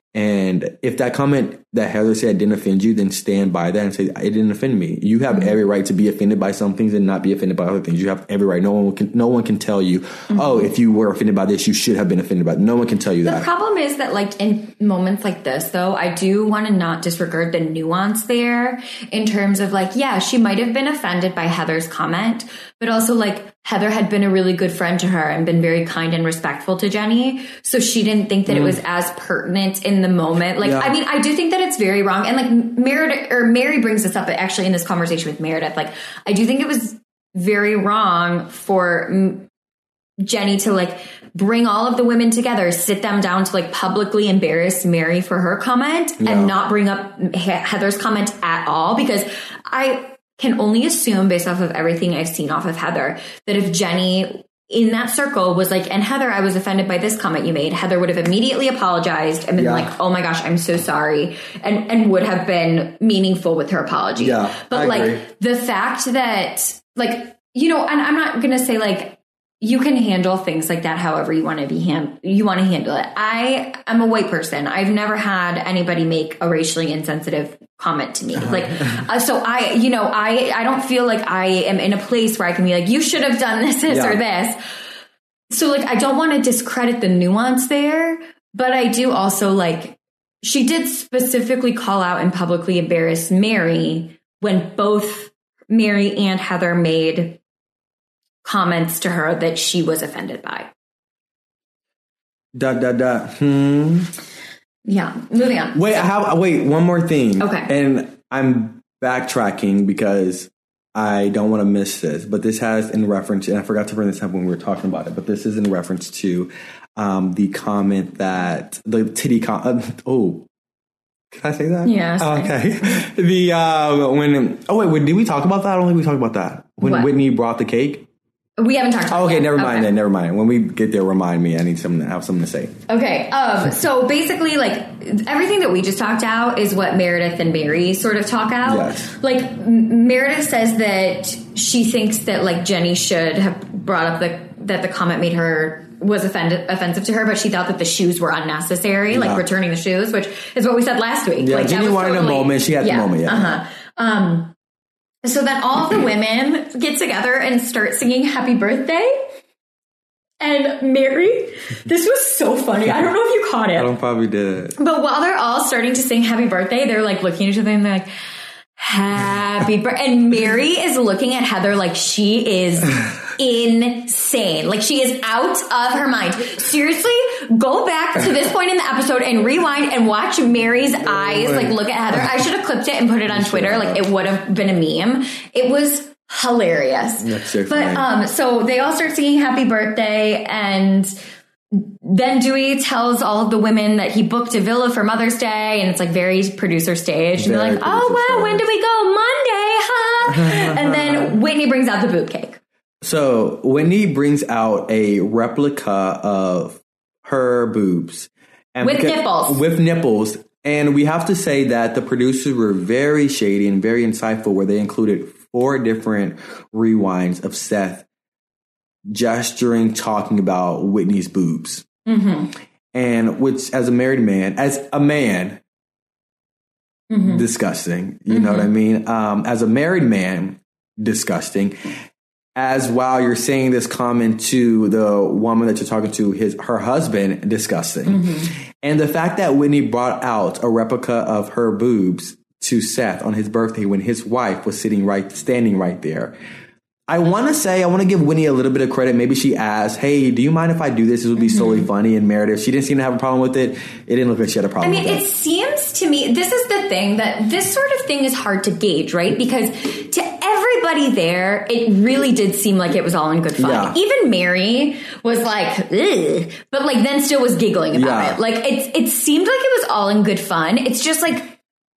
And if that comment that Heather said didn't offend you, then stand by that and say, it didn't offend me. You have mm-hmm. every right to be offended by some things and not be offended by other things. You have every right. No one can, no one can tell you, mm-hmm. oh, if you were offended by this, you should have been offended by it. No one can tell you the that. The problem is that, like, in moments like this, though, I do want to not disregard the nuance there in terms of, like, yeah, she might have been offended by Heather's comment, but also, like, Heather had been a really good friend to her and been very kind and respectful to Jenny. So she didn't think that mm. it was as pertinent in the moment. Like, yeah. I mean, I do think that it's very wrong. And like Meredith or Mary brings this up actually in this conversation with Meredith. Like, I do think it was very wrong for m- Jenny to like bring all of the women together, sit them down to like publicly embarrass Mary for her comment yeah. and not bring up he- Heather's comment at all. Because I can only assume based off of everything I've seen off of Heather that if Jenny in that circle was like, and Heather, I was offended by this comment you made, Heather would have immediately apologized and been yeah. like, oh my gosh, I'm so sorry. And, and would have been meaningful with her apology. Yeah, but I like agree. The fact that like, you know, and I'm not going to say like, you can handle things like that however you want to be hand you want to handle it. I am a white person. I've never had anybody make a racially insensitive comment to me. Like, uh, so I, you know, I, I don't feel like I am in a place where I can be like, you should have done this, this yeah. or this. So like, I don't want to discredit the nuance there, but I do also like, she did specifically call out and publicly embarrass Mary when both Mary and Heather made comments to her that she was offended by. Dot, dot, dot. Hmm. Yeah. Moving on. Wait, I have, wait, one more thing. Okay. And I'm backtracking because I don't want to miss this, but this has in reference, and I forgot to bring this up when we were talking about it, but this is in reference to um, the comment that the titty com- uh, oh, can I say that? Yes. Oh, okay. The, uh, when, oh wait, wait, did we talk about that? I don't think we talked about that. When what? Whitney brought the cake? We haven't talked about oh, okay, it. never mind okay. then, never mind. When we get there, remind me. I need something to have something to say. Okay, um, so basically, like, everything that we just talked out is what Meredith and Mary sort of talk out. Yes. Like, M- Meredith says that she thinks that, like, Jenny should have brought up the that the comment made her was offended, offensive to her, but she thought that the shoes were unnecessary, yeah. like returning the shoes, which is what we said last week. Yeah, like, Jenny wanted totally, a moment. She had yeah, the moment, yeah. Uh-huh. Um, So then all of the women get together and start singing Happy Birthday. And Mary, this was so funny. I don't know if you caught it. I don't probably did. But while they're all starting to sing Happy Birthday, they're like looking at each other and they're like, Happy Birthday. And Mary is looking at Heather like she is insane. Like she is out of her mind. Seriously, go back to this point in the episode and rewind and watch Mary's eyes like look at Heather. I should have clipped it and put it on Twitter. Like it would have been a meme. It was hilarious. That's so funny. But um, so they all start singing Happy Birthday, and then Dewey tells all of the women that he booked a villa for Mother's Day, and it's like very producer stage. And very they're like, oh wow, when do we go? Monday, huh? And then Whitney brings out the boob cake. So Whitney brings out a replica of her boobs. And with because, nipples. With nipples. And we have to say that the producers were very shady and very insightful, where they included four different rewinds of Seth gesturing, talking about Whitney's boobs. Mm-hmm. And which, as a married man, as a man, mm-hmm. disgusting. You mm-hmm. know what I mean? Um, as a married man, disgusting. As while you're saying this comment to the woman that you're talking to, his her husband, disgusting. Mm-hmm. And the fact that Whitney brought out a replica of her boobs to Seth on his birthday when his wife was sitting right, standing right there. I want to say, I want to give Whitney a little bit of credit. Maybe she asked, hey, do you mind if I do this? This would be mm-hmm. solely funny. And Meredith, she didn't seem to have a problem with it. It didn't look like she had a problem I mean, with it. It seems to me, this is the thing, that this sort of thing is hard to gauge, right? Because to everybody there, it really did seem like it was all in good fun. Yeah. Even Mary was like, ugh, but like then still was giggling about yeah. it. Like it, it seemed like it was all in good fun. It's just like,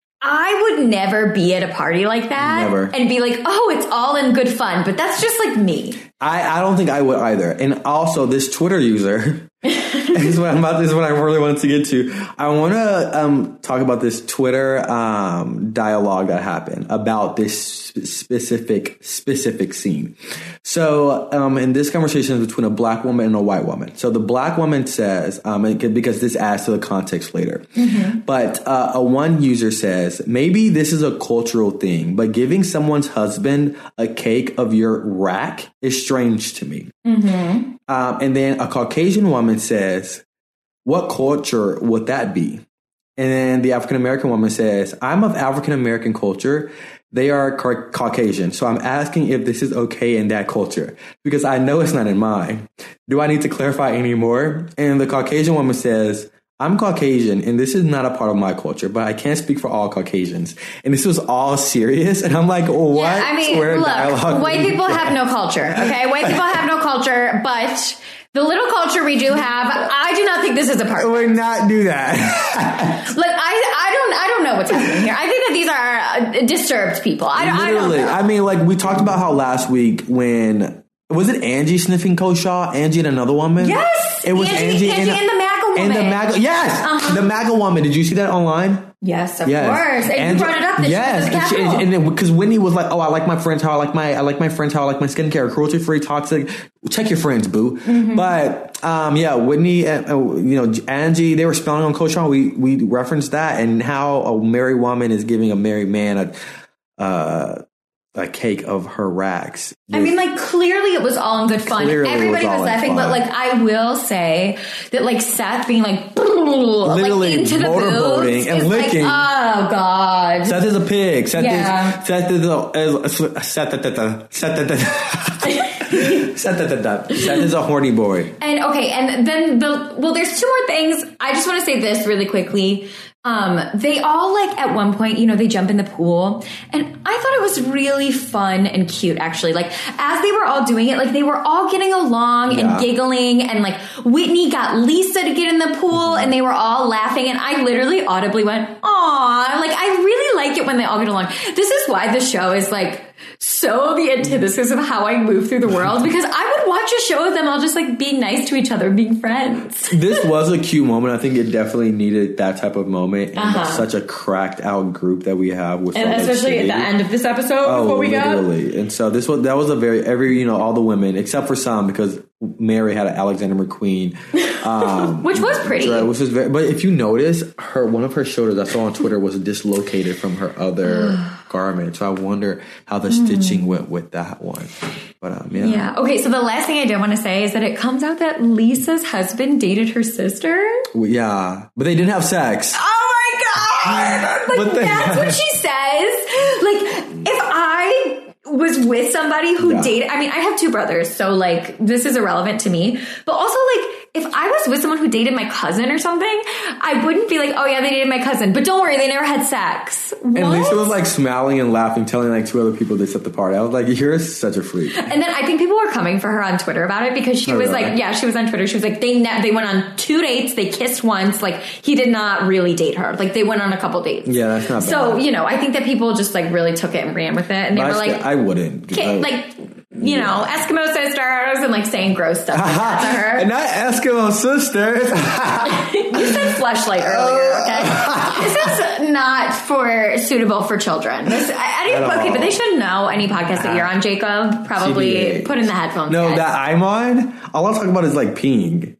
I would never be at a party like that never. and be like, oh, it's all in good fun. But that's just like me. I, I don't think I would either. And also this Twitter user, this is what I'm about. This is what I really wanted to get to. I want to um, talk about this Twitter um, dialogue that happened about this specific, specific scene. So um, in this conversation between a black woman and a white woman. So the black woman says, um, because this adds to the context later, mm-hmm. but uh, a one user says, maybe this is a cultural thing, but giving someone's husband a cake of your rack is strange to me. Mm-hmm. Um, and then a Caucasian woman says, what culture would that be? And then the African-American woman says, I'm of African-American culture. they are ca- Caucasian. So I'm asking if this is okay in that culture because I know it's not in mine. Do I need to clarify anymore? And the Caucasian woman says, I'm Caucasian and this is not a part of my culture, but I can't speak for all Caucasians. And this was all serious. And I'm like, what? Yeah, I mean, Where look, dialogue white people have no culture. Okay. White people have no culture, but the little culture we do have, I do not think this is a part. Would not do that. Like, I, I don't, I don't know what's happening here. I think that these are uh, disturbed people. I, don't- I don't Literally. know. I mean, like we talked about how last week when, was it Angie sniffing Coach Shaw? Angie and another woman? Yes. It was Angie, Angie, Angie and, and, the MAGA woman. and the MAGA. Yes. Uh-huh. The MAGA woman. Did you see that online? Yes, of Yes. course. And Angie- you brought it up that yes. she was and, she, Capitol. and then because Whitney was like, "Oh, I like my friends. How I like my I like my friends. How I like my skincare. Cruelty free, toxic. Check your friends, boo." Mm-hmm. But um, yeah, Whitney, and uh, you know, Angie, they were spelling on Coach Shaw. We we referenced that and how a married woman is giving a married man a uh, a cake of her rags. I mean, like, clearly it was all in good fun. Clearly it Everybody was was, all in laughing, fun. but, like, I will say that, like, Seth being, like, Literally like, into the motorboating boobs and is licking. Like, oh, God. Seth is a pig. Seth Yeah. is Seth is a is, Seth da, da, da, Seth da, da, da. Seth da, da, da. Seth is a horny boy. And, okay, and then the, well, there's two more things. I just want to say this really quickly. Um, they all, like, at one point, you know, they jump in the pool. And I thought it was really fun and cute, actually. Like, as they were all doing it, like, they were all getting along Yeah. and giggling. And, like, Whitney got Lisa to get in the pool, and they were all laughing. And I literally audibly went, aw. Like, I really like it when they all get along. This is why the show is, like, so the antithesis of how I move through the world. Because I would watch a show of them all just, like, being nice to each other, being friends. This was a cute moment. I think it definitely needed that type of moment. And Uh-huh. such a cracked out group that we have with And Salt Lake especially at the City. end of this episode, Oh, before we got. literally. And so this was that was a very every you know all the women except for some because Mary had an Alexander McQueen, um, Which was pretty. dress, which was very. But if you notice, her one of her shoulders I saw on Twitter was dislocated from her other garment. So I wonder how the stitching went with that one. But um, yeah. Yeah. Okay. So the last thing I did want to say is that it comes out that Lisa's husband dated her sister. Well, yeah, but they didn't have sex. Oh my God. Like, But they- that's what she says. Like, if I was with somebody who Yeah. dated, I mean, I have two brothers, so like, this is irrelevant to me. But also, like, if I was with someone who dated my cousin or something, I wouldn't be like, oh yeah, they dated my cousin. But don't worry, they never had sex. And What? Lisa was like smiling and laughing, telling like two other people they set the party. I was like, you're such a freak. And then I think people were coming for her on Twitter about it because she Oh, was really? like, yeah, she was on Twitter. She was like, they ne- they went on two dates. They kissed once. Like, he did not really date her. Like, they went on a couple dates. Yeah, that's not bad. So, you know, I think that people just like really took it and ran with it. And they But were I, like, still- I wouldn't. ki- I- like, you know, Eskimo sisters and like saying gross stuff like that to her. Not Eskimo sisters. You said fleshlight earlier, okay? This is not for suitable for children. This, I, I didn't, At okay, all. but they should know any podcast that you're on, Jacob. Probably C B A. put in the headphones. No, guys. that I'm on. All I'll talk about is like peeing.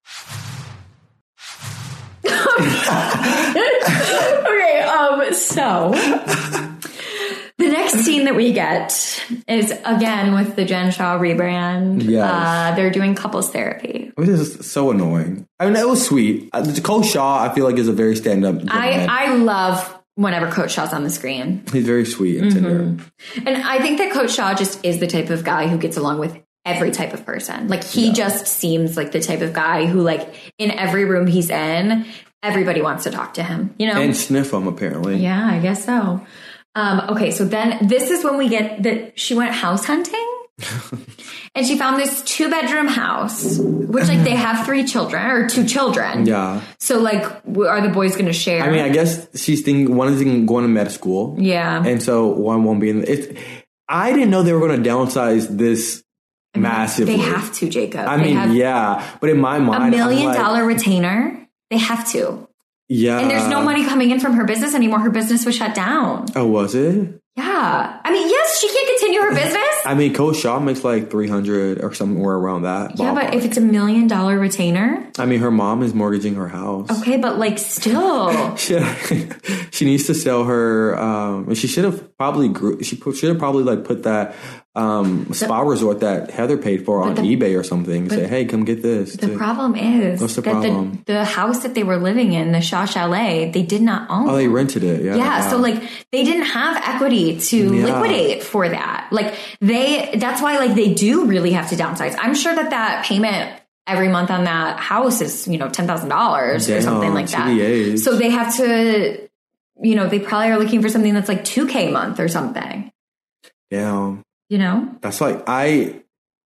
Okay, um, so the next scene that we get is again with the Jen Shaw rebrand. Yes. Uh, they're doing couples therapy. Which is so annoying. I mean, it was sweet. Uh, Coach Shaw, I feel like, is a very stand-up I, gentleman. I love whenever Coach Shaw's on the screen. He's very sweet and tender. Mm-hmm. And I think that Coach Shaw just is the type of guy who gets along with every type of person. Like, he Yeah. just seems like the type of guy who, like, in every room he's in, everybody wants to talk to him, you know? And sniff him, apparently. Yeah, I guess so. Um, okay, so then this is when we get that she went house hunting. And she found this two bedroom house, which like they have three children or two children. Yeah. So like, w- are the boys going to share? I mean, I guess she's thinking one is thinking going to med school. yeah. And so one won't be in the, it's, I didn't know they were going to downsize this massively. They have to, Jacob. I They mean, have yeah. But in my a mind, million I'm like, dollar retainer. They have to. Yeah. And there's no money coming in from her business anymore. Her business was shut down. Oh, was it? Yeah. I mean, yes, she can't continue her business. I mean, Coach Shaw makes like three hundred or somewhere around that. Yeah, but ballpark. if it's a million dollar retainer, I mean, her mom is mortgaging her house. okay, but like still. She, she needs to sell her. Um, she should have probably grew, she should have probably like put that um, spa resort that Heather paid for on the- eBay or something. Say, hey, come get this. The to- problem is What's the that problem? The, the house that they were living in, the Shaw Chalet, they did not own. oh, they rented it. Yeah. yeah, so like they didn't have equity ability to Yeah. liquidate for that. Like they, that's why like they do really have to downsize. I'm sure that that payment every month on that house is, you know, ten thousand dollars or something like that. C D As. So they have to, you know, they probably are looking for something that's like two K a month or something. Damn. You know? That's like, I,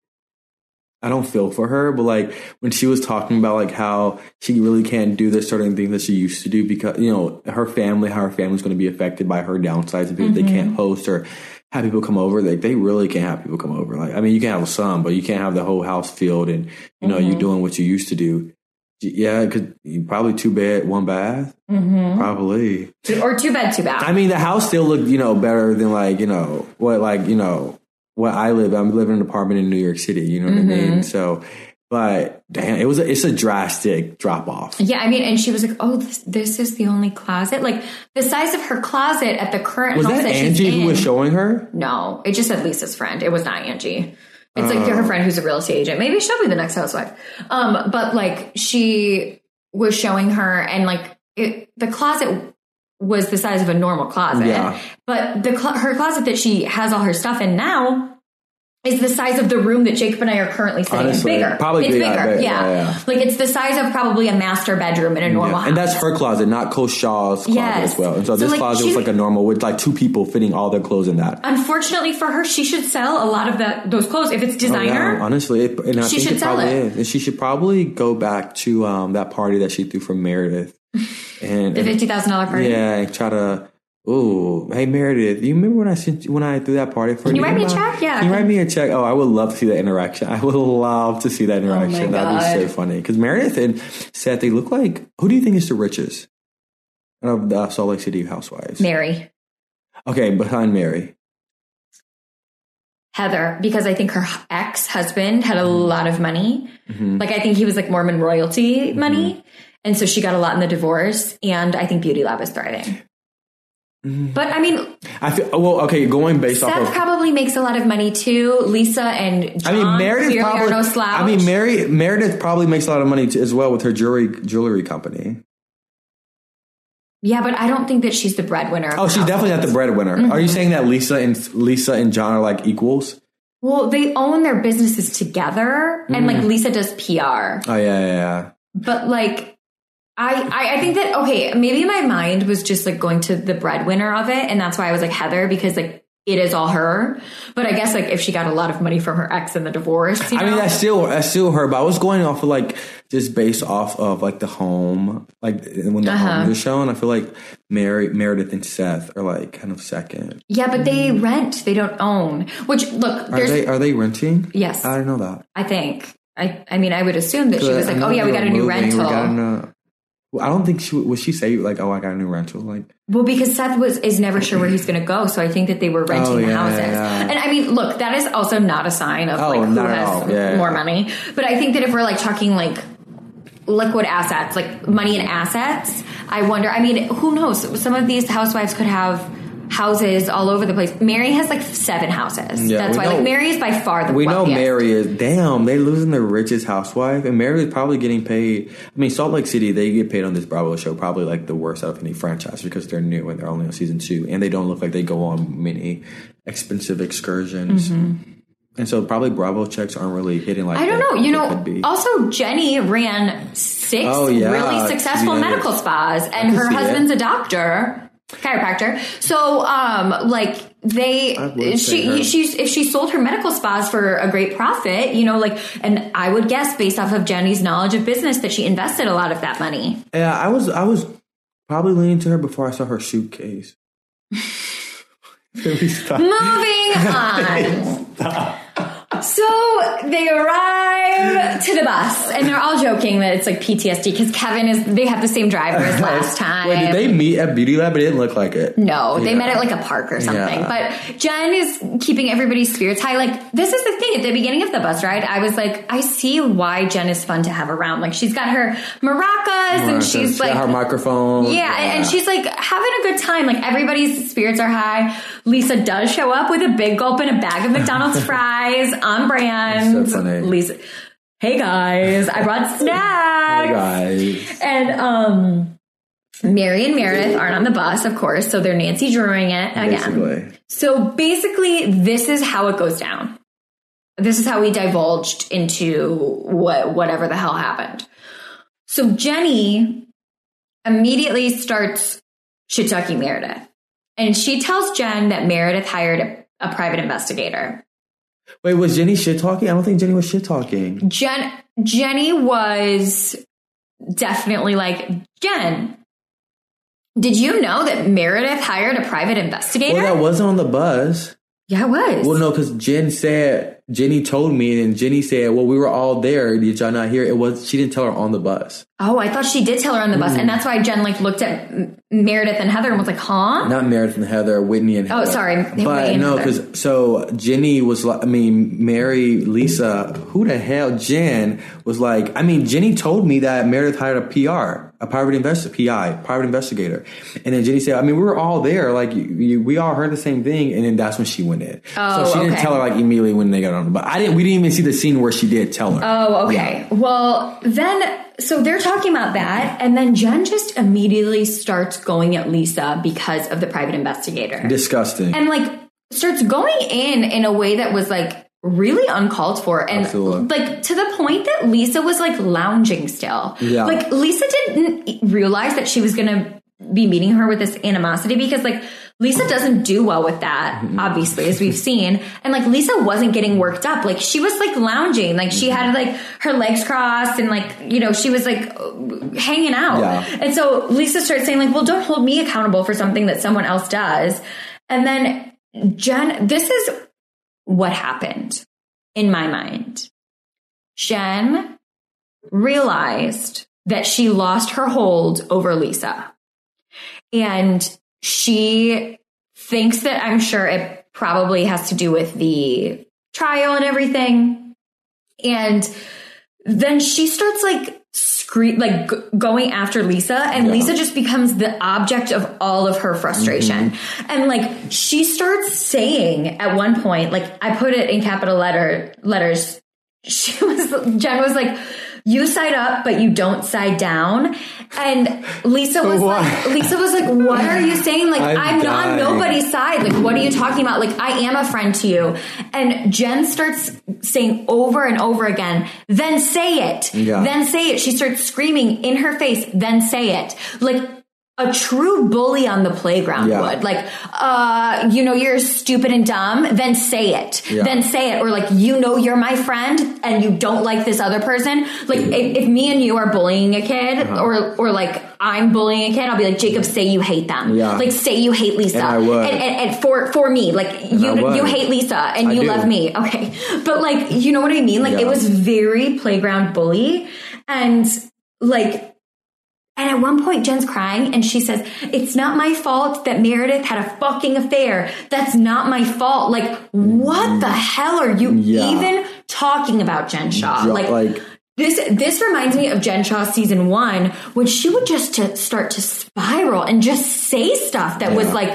I don't feel for her, but like when she was talking about like how she really can't do the certain things that she used to do because, you know, her family, how her family's going to be affected by her downsides and mm-hmm. they can't host or have people come over. Like they really can't have people come over. Like, I mean, you can have some, but you can't have the whole house filled and, you know, mm-hmm. you doing what you used to do. Yeah, because probably two bed, one bath. Mm-hmm. Probably. Or two bed, two bath. I mean, the house still looked, you know, better than like, you know, what like, you know, what I live. I'm living in an apartment in New York City. You know what mm-hmm. I mean? So, but damn, it was a, it's a drastic drop off. Yeah, I mean, and she was like, "Oh, this, this is the only closet." Like the size of her closet at the current was house that, that Angie she's in, who was showing her? No, it just said Lisa's friend. It was not Angie. It's uh, like her friend who's a real estate agent. Maybe she'll be the next housewife. Um, but like she was showing her, and like it, the closet was the size of a normal closet. Yeah. But the cl- her closet that she has all her stuff in now is the size of the room that Jacob and I are currently sitting Honestly, in. Bigger. Probably it's bigger. bigger. Yeah, Yeah. yeah, yeah. Like it's the size of probably a master bedroom in a normal yeah. house. And that's her closet, not Coach Shaw's closet yes. as well. And so, so this like closet she, was like a normal with like two people fitting all their clothes in that. Unfortunately for her, she should sell a lot of that those clothes. If it's designer, oh, yeah. honestly, it, and I she think should it sell probably it. is. And she should probably go back to um, that party that she threw for Meredith. And the fifty thousand dollars party. Yeah, and try to. Oh, hey Meredith, you remember when I sent you, when I threw that party for Can you? you write me a check? Yeah. Can you write me a check? Oh, I would love to see that interaction. I would love to see that interaction. Oh my That'd God. be so funny. Because Meredith and Seth, they look like, who do you think is the richest of the Salt Lake City housewives? Mary. Okay, behind Mary. Heather, because I think her ex-husband had a lot of money. Mm-hmm. Like I think he was like Mormon royalty mm-hmm. money. And so she got a lot in the divorce. And I think Beauty Lab is thriving. But I mean, I feel well. Okay, going based Seth off of probably makes a lot of money too. Lisa and John, I mean, Meredith probably. no slouch. I mean, Mary Meredith probably makes a lot of money too, as well with her jewelry jewelry company. Yeah, but I don't think that she's the breadwinner. Oh, she's definitely not the breadwinner. Mm-hmm. Are you saying that Lisa and Lisa and John are like equals? Well, they own their businesses together, mm. and like Lisa does P R. Oh yeah, yeah, yeah. But like. I, I, I think that, okay, maybe my mind was just like going to the breadwinner of it. And that's why I was like Heather, because like it is all her. But I guess like if she got a lot of money from her ex in the divorce, you know? I mean, that's still, that's still her. But I was going off of like just based off of like the home, like when the uh-huh. home was shown. I feel like Mary, Meredith and Seth are like kind of second. Yeah, but they mm. rent. They don't own. Which, look, are they, are they renting? Yes. I didn't know that. I think. I, I mean, I would assume that she was like, oh yeah, we got a new moving, rental. I don't think she would she say like, oh, I got a new rental. Like, well, because Seth was is never sure where he's going to go, so I think that they were renting oh, yeah, the houses. Yeah. And I mean, look, that is also not a sign of oh, like who not has yeah, more yeah. money. But I think that if we're like talking like liquid assets, like money and assets, I wonder. I mean, who knows? Some of these housewives could have houses all over the place. Mary has like seven houses. Yeah, that's why know, like Mary is by far the we wealthiest. know Mary is damn they're losing their richest housewife, and Mary is probably getting paid. I mean, Salt Lake City, they get paid on this Bravo show probably like the worst out of any franchise because they're new and they're only on season two, and they don't look like they go on many expensive excursions. Mm-hmm. And so probably Bravo checks aren't really hitting like I don't know. You know, be. Also Jenny ran six oh, yeah. really successful yeah. medical spas, and her husband's it. a doctor. Chiropractor. So, um, like they, she, she's, if she sold her medical spas for a great profit, you know, like, and I would guess based off of Jenny's knowledge of business that she invested a lot of that money. Yeah, I was, I was probably leaning to her before I saw her suitcase. Moving on. Stop. So they arrive to the bus, and they're all joking that it's like P T S D because Kevin is. They have the same driver as last time. Wait, did they meet at Beauty Lab? It didn't look like it. No, yeah. they met at like a park or something. Yeah. But Jen is keeping everybody's spirits high. Like this is the thing. At the beginning of the bus ride, I was like, I see why Jen is fun to have around. Like she's got her maracas, Maracas, and she's she like her microphone. Yeah, yeah, and she's like having a good time. Like everybody's spirits are high. Lisa does show up with a big gulp and a bag of McDonald's fries on brand. So funny. Lisa, hey guys, I brought snacks. Hey guys. And um, Mary and Meredith aren't on the bus, of course, so they're Nancy Drewing it again. Basically. So basically, this is how it goes down. This is how we divulged into what whatever the hell happened. So Jenny immediately starts shit-talking Meredith. And she tells Jen that Meredith hired a, a private investigator. Wait, was Jenny shit-talking? I don't think Jenny was shit-talking. Jen, Jenny was definitely like, Jen, did you know that Meredith hired a private investigator? Well, that wasn't on the bus. Yeah, it was. Well, no, because Jen said, Jenny told me, and Jenny said, well, we were all there. Did y'all not hear? It was, she didn't tell her on the bus. Oh, I thought she did tell her on the bus. Mm. And that's why Jen like looked at Meredith and Heather and was like, huh? Not Meredith and Heather, Whitney and Heather. Oh, sorry. But no, because so Jenny was like, I mean, Mary, Lisa, who the hell? Jen was like, I mean, Jenny told me that Meredith hired a P R, a private invest P I, private investigator. And then Jenny said, I mean, we were all there. Like, you, you, we all heard the same thing. And then that's when she went in. Oh, so she okay. didn't tell her like immediately when they got on the bus. I didn't, we didn't even see the scene where she did tell her. Oh, okay. Yeah. Well, then, so they're talking about that. And then Jen just immediately starts going at Lisa because of the private investigator. Disgusting. And like starts going in in a way that was like really uncalled for. And Absolutely. Like to the point that Lisa was like lounging still. Yeah. Like Lisa didn't realize that she was going to be meeting her with this animosity because like Lisa doesn't do well with that, obviously, as we've seen. And like Lisa wasn't getting worked up. Like she was like lounging. Like she had like her legs crossed and like, you know, she was like hanging out. Yeah. And so Lisa started saying like, well, don't hold me accountable for something that someone else does. And then Jen, this is what happened in my mind. Jen realized that she lost her hold over Lisa. And she thinks that I'm sure it probably has to do with the trial and everything. And then she starts like scream, like g- going after Lisa, and yeah. Lisa just becomes the object of all of her frustration. Mm-hmm. And like she starts saying at one point, like I put it in capital letter letters. She was Jen was like, you side up, but you don't side down. And Lisa was what? like, Lisa was like, what are you saying? Like, I'm, I'm not on nobody's side. Like, what are you talking about? Like, I am a friend to you. And Jen starts saying over and over again, then say it. Yeah. Then say it. She starts screaming in her face, then say it. Like, a true bully on the playground yeah. would. Like, uh, you know, you're stupid and dumb, then say it. Yeah. Then say it. Or like, you know, you're my friend and you don't like this other person. Like, if, if me and you are bullying a kid uh-huh. or, or like I'm bullying a kid, I'll be like, Jacob, say you hate them. Yeah. Like, say you hate Lisa. And I would. And, and, and for, for me, like, you, you hate Lisa and I you do. love me. Okay. But like, you know what I mean? Like, yeah. it was very playground bully. And like, and at one point, Jen's crying and she says, it's not my fault that Meredith had a fucking affair. That's not my fault. Like, what the hell are you yeah. even talking about, Jen Shah? Yeah, like, like, this this reminds me of Jen Shah season one, when she would just to start to spiral and just say stuff that yeah. was like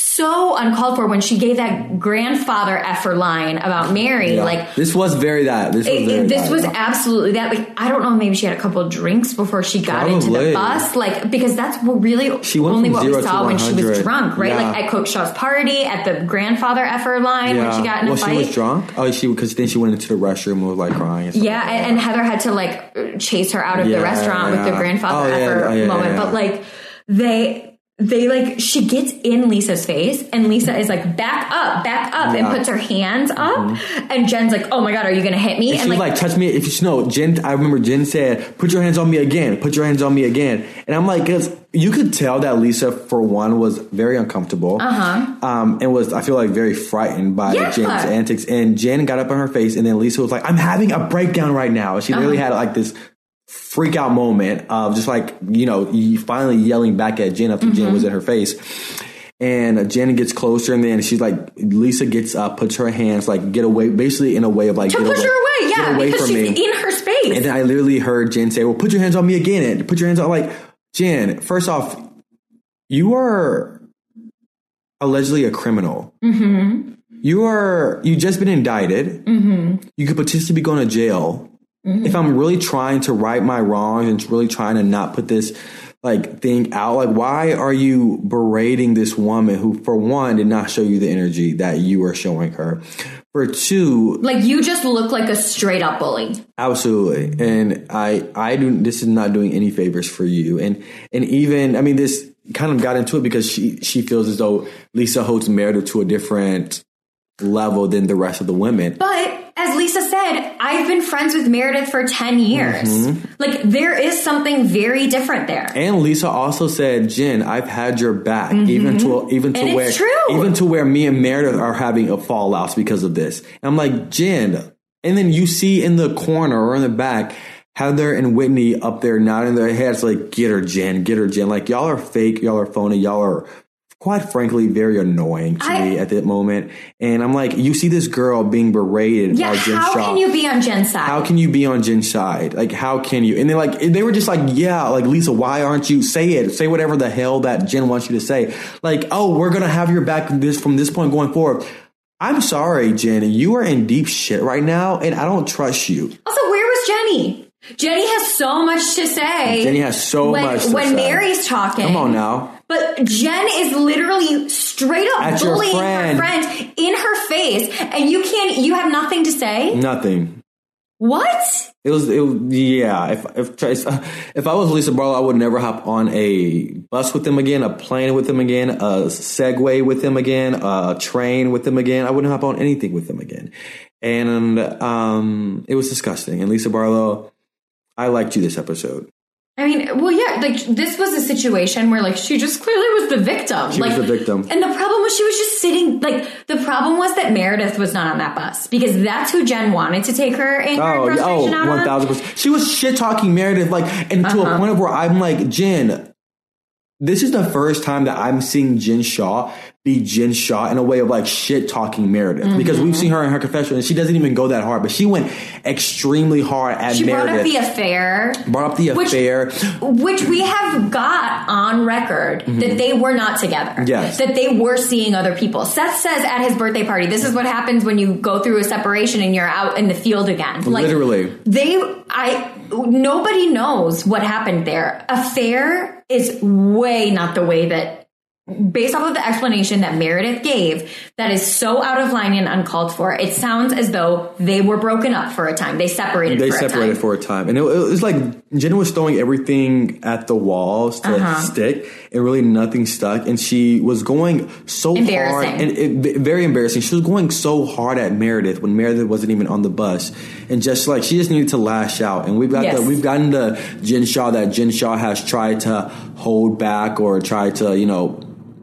so uncalled for, when she gave that grandfather effer line about Mary. Yeah. Like, this was very that. This was, it, very this that, was yeah. absolutely that. Like, I don't know, maybe she had a couple of drinks before she got Probably. into the bus. Like, because that's really she went only what we zero saw when she was drunk, right? Yeah. Like at Coach Shaw's party, at the grandfather effer line yeah. when she got in well, a fight. Well, she was drunk. Oh, she because then she went into the restroom and was like crying. And yeah, like and, and Heather had to like chase her out of yeah, the restaurant yeah. with the grandfather oh, effer yeah, yeah, moment. yeah. But like they. They like, she gets in Lisa's face and Lisa is like, back up, back up yeah. and puts her hands up. Mm-hmm. And Jen's like, oh my God, are you going to hit me? And, and she's like, like, touch me. If you know, Jen, I remember Jen said, put your hands on me again, put your hands on me again. And I'm like, cause you could tell that Lisa, for one, was very uncomfortable. Uh-huh. Um, and was, I feel like, very frightened by yeah. Jen's antics. And Jen got up in her face and then Lisa was like, I'm having a breakdown right now. She uh-huh. literally had like this freak out moment of just like, you know, finally yelling back at Jen after mm-hmm. Jen was in her face. And Jen gets closer and then she's like, Lisa gets up, puts her hands like, get away, basically in a way of like, to get push away, her away, yeah, away because from she's me. in her space. And then I literally heard Jen say, well, put your hands on me again. And put your hands on, like, Jen, first off, you are allegedly a criminal. Mm-hmm. You are, you just been indicted. Mm-hmm. You could potentially be going to jail. Mm-hmm. If I'm really trying to right my wrongs and really trying to not put this like thing out. Like, why are you berating this woman who, for one, did not show you the energy that you are showing her? For two, like you just look like a straight up bully. Absolutely. And I, I do, this is not doing any favors for you. And, and even, I mean, this kind of got into it because she, she feels as though Lisa holds Meredith to a different level than the rest of the women. But as Lisa said, I've been friends with Meredith for ten years. Mm-hmm. Like, there is something very different there. And Lisa also said, Jen, I've had your back, mm-hmm. even to even to and where it's true. even to where me and Meredith are having a fallout because of this. And I'm like, Jen, and then you see in the corner or in the back, Heather and Whitney up there nodding their heads like, get her, Jen, get her, Jen. Like, y'all are fake, y'all are phony, y'all are, quite frankly, very annoying to I, me at that moment. And I'm like, you see this girl being berated yeah, by Jen how Shaw. How can you be on Jen's side? How can you be on Jen's side? Like, how can you? And they like, they were just like, yeah, like, Lisa, why aren't you? Say it. Say whatever the hell that Jen wants you to say. Like, oh, we're going to have your back from this, from this point going forward. I'm sorry, Jen. You are in deep shit right now, and I don't trust you. Also, where was Jenny? Jenny has so much to say. Jenny has so when, much to when say. When Mary's talking. Come on now. But Jen is literally straight up At bullying friend. her friend in her face, and you can't. You have nothing to say. Nothing. What? It was. It was yeah. If if if I was Lisa Barlow, I would never hop on a bus with them again, a plane with them again, a Segway with them again, a train with them again. I wouldn't hop on anything with them again. And um, it was disgusting. And Lisa Barlow, I liked you this episode. I mean, well, yeah, like, this was a situation where, like, she just clearly was the victim. She like, was the victim. And the problem was she was just sitting, like, the problem was that Meredith was not on that bus because that's who Jen wanted to take her anger oh, and frustration oh, out one thousand percent. She was shit-talking Meredith, like, and to uh-huh. a point of where I'm like, Jen, this is the first time that I'm seeing Jen Shaw be Jen Shaw in a way of like shit talking Meredith mm-hmm. because we've seen her in her confession and she doesn't even go that hard, but she went extremely hard at she Meredith. She brought up the affair. Brought up the which, affair. Which we have got on record mm-hmm. that they were not together. Yes. That they were seeing other people. Seth says at his birthday party, this is what happens when you go through a separation and you're out in the field again. Like, literally. They, I, nobody knows what happened there. Affair is way not the way that, based off of the explanation that Meredith gave, that is so out of line and uncalled for. It sounds as though they were broken up for a time. They separated they for separated a time. They separated for a time. And it, it was like Jen was throwing everything at the walls to uh-huh. stick, and really nothing stuck. And she was going so hard. And it, very embarrassing. She was going so hard at Meredith when Meredith wasn't even on the bus. And just like, she just needed to lash out. And we've got yes. the, we've gotten to Jen Shaw that Jen Shaw has tried to hold back or try to, you know,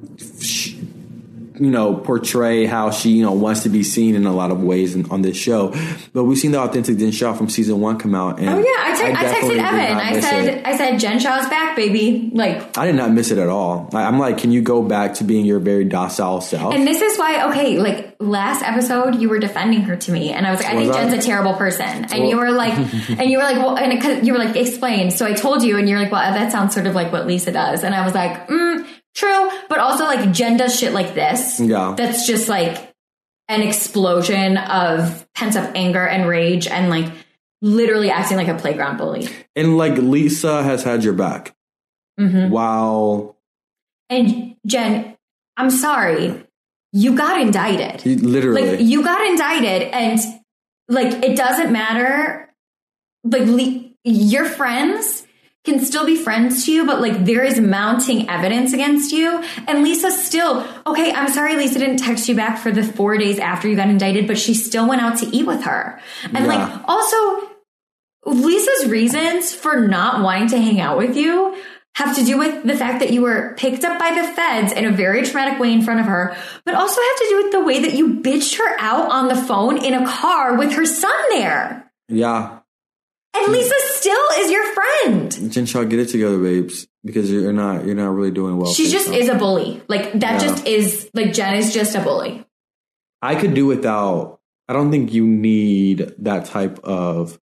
you know, portray how she, you know, wants to be seen in a lot of ways in, on this show. But we've seen the authentic Jen Shaw from season one come out. And oh yeah, I, te- I, I texted Evan. I said, it. I said, Jen Shaw's back, baby. Like, I did not miss it at all. I, I'm like, can you go back to being your very docile self? And this is why, okay, like last episode, you were defending her to me, and I was like, I think Jen's a terrible person, and well, you were like, and you were like, well, and it, you were like, explain. So I told you, and you're like, well, that sounds sort of like what Lisa does, and I was like, mm. True, but also like Jen does shit like this. Yeah. That's just like an explosion of pent up anger and rage and like literally acting like a playground bully. And like Lisa has had your back. Mm-hmm. Wow. And Jen, I'm sorry, you got indicted. You, literally. Like you got indicted and like it doesn't matter. Like le- your friends can still be friends to you, but like there is mounting evidence against you. And Lisa still, okay, I'm sorry Lisa didn't text you back for the four days after you got indicted, but she still went out to eat with her. And yeah. like also Lisa's reasons for not wanting to hang out with you have to do with the fact that you were picked up by the feds in a very traumatic way in front of her, but also have to do with the way that you bitched her out on the phone in a car with her son there. Yeah. And Lisa still is your friend. Jen Shaw, get it together, babes, because you're not you're not really doing well. She just is a bully. Like that yeah. just is like Jen is just a bully. I could do without. I don't think you need that type of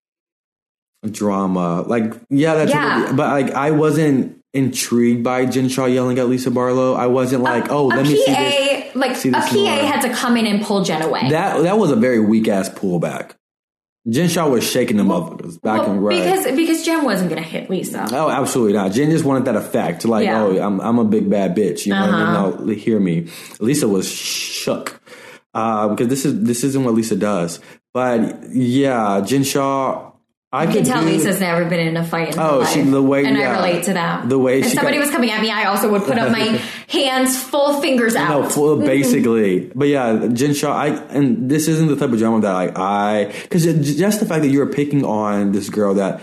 drama. Like yeah, that's yeah. A, but like I wasn't intrigued by Jen Shaw yelling at Lisa Barlow. I wasn't like, a, oh, let a me P A, see this. Like see a this P A more. had to come in and pull Jen away. That that was a very weak ass pullback. Jen Shah was shaking them well, motherfuckers back well, and right. Because, because Jen wasn't going to hit Lisa. Oh, absolutely not. Jen just wanted that effect. Like, yeah. oh, I'm I'm a big bad bitch. You know uh-huh. what I mean? No, hear me. Lisa was shook. Uh, because this is this isn't what Lisa does. But yeah, Jen Shah... I you can tell do, Lisa's never been in a fight in her oh, life. She, the way, and yeah, I relate to that. The way if she somebody got, was coming at me, I also would put up my hands full fingers out. No, full, basically. But yeah, Jen Shah, I, and this isn't the type of drama that like I, because just the fact that you were picking on this girl that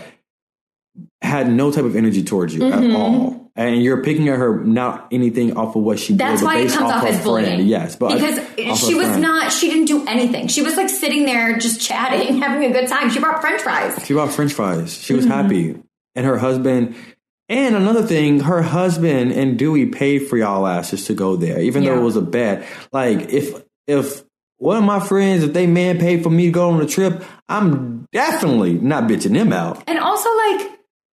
had no type of energy towards you mm-hmm. at all. And you're picking at her, not anything off of what she That's did. That's why it comes off, off as bullying. Yes. But because she was friend. not, she didn't do anything. She was like sitting there just chatting, having a good time. She brought french fries. She brought french fries. She was mm-hmm. happy. And her husband, and another thing, her husband and Dewey paid for y'all asses to go there, even yeah. though it was a bet. Like, if, if, one of my friends, if they man paid for me to go on a trip, I'm definitely not bitching them out. And also, like,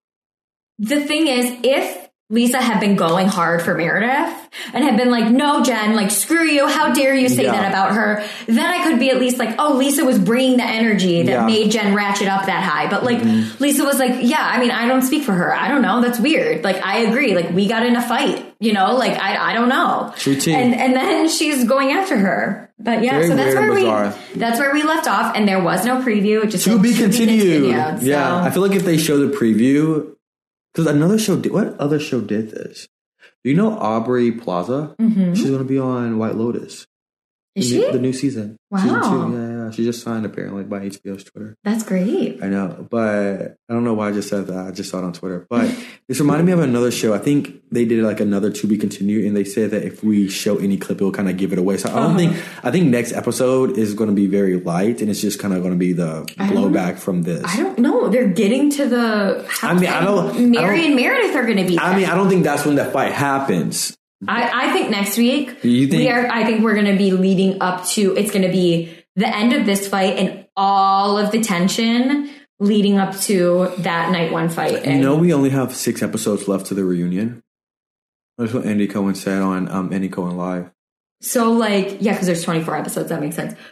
the thing is, if Lisa had been going hard for Meredith and had been like, no, Jen, like, screw you. How dare you say yeah. that about her? Then I could be at least like, oh, Lisa was bringing the energy that yeah. made Jen ratchet up that high. But like, mm-hmm. Lisa was like, yeah, I mean, I don't speak for her. I don't know. That's weird. Like, I agree. Like, we got in a fight, you know, like, I, I don't know. True team. And, and then she's going after her. But yeah, Very so that's where bizarre. we that's where we left off. And there was no preview. It just to be continued. Be continued so. Yeah. I feel like if they show the preview, because another show did, what other show did this? Do you know Aubrey Plaza? Mm-hmm. She's going to be on White Lotus. Is the she? New, the new season. Wow. Season two. Yeah, yeah. She just signed apparently by H B O's Twitter. That's great. I know. But I don't know why I just said that. I just saw it on Twitter. But this reminded me of another show. I think they did like another To Be Continued. And they said that if we show any clip, it will kind of give it away. So I don't uh-huh. think, I think next episode is going to be very light. And it's just kind of going to be the blowback from this. I don't know. They're getting to the house. I mean, I don't. Mary I don't, and Meredith are going to be there. I mean, I don't think that's when the fight happens. I, I think next week, you think? we are, I think we're going to be leading up to, it's going to be the end of this fight and all of the tension leading up to that night one fight. And you know, we only have six episodes left to the reunion. That's what Andy Cohen said on um, Andy Cohen Live. So, like, yeah, because there's twenty-four episodes. That makes sense.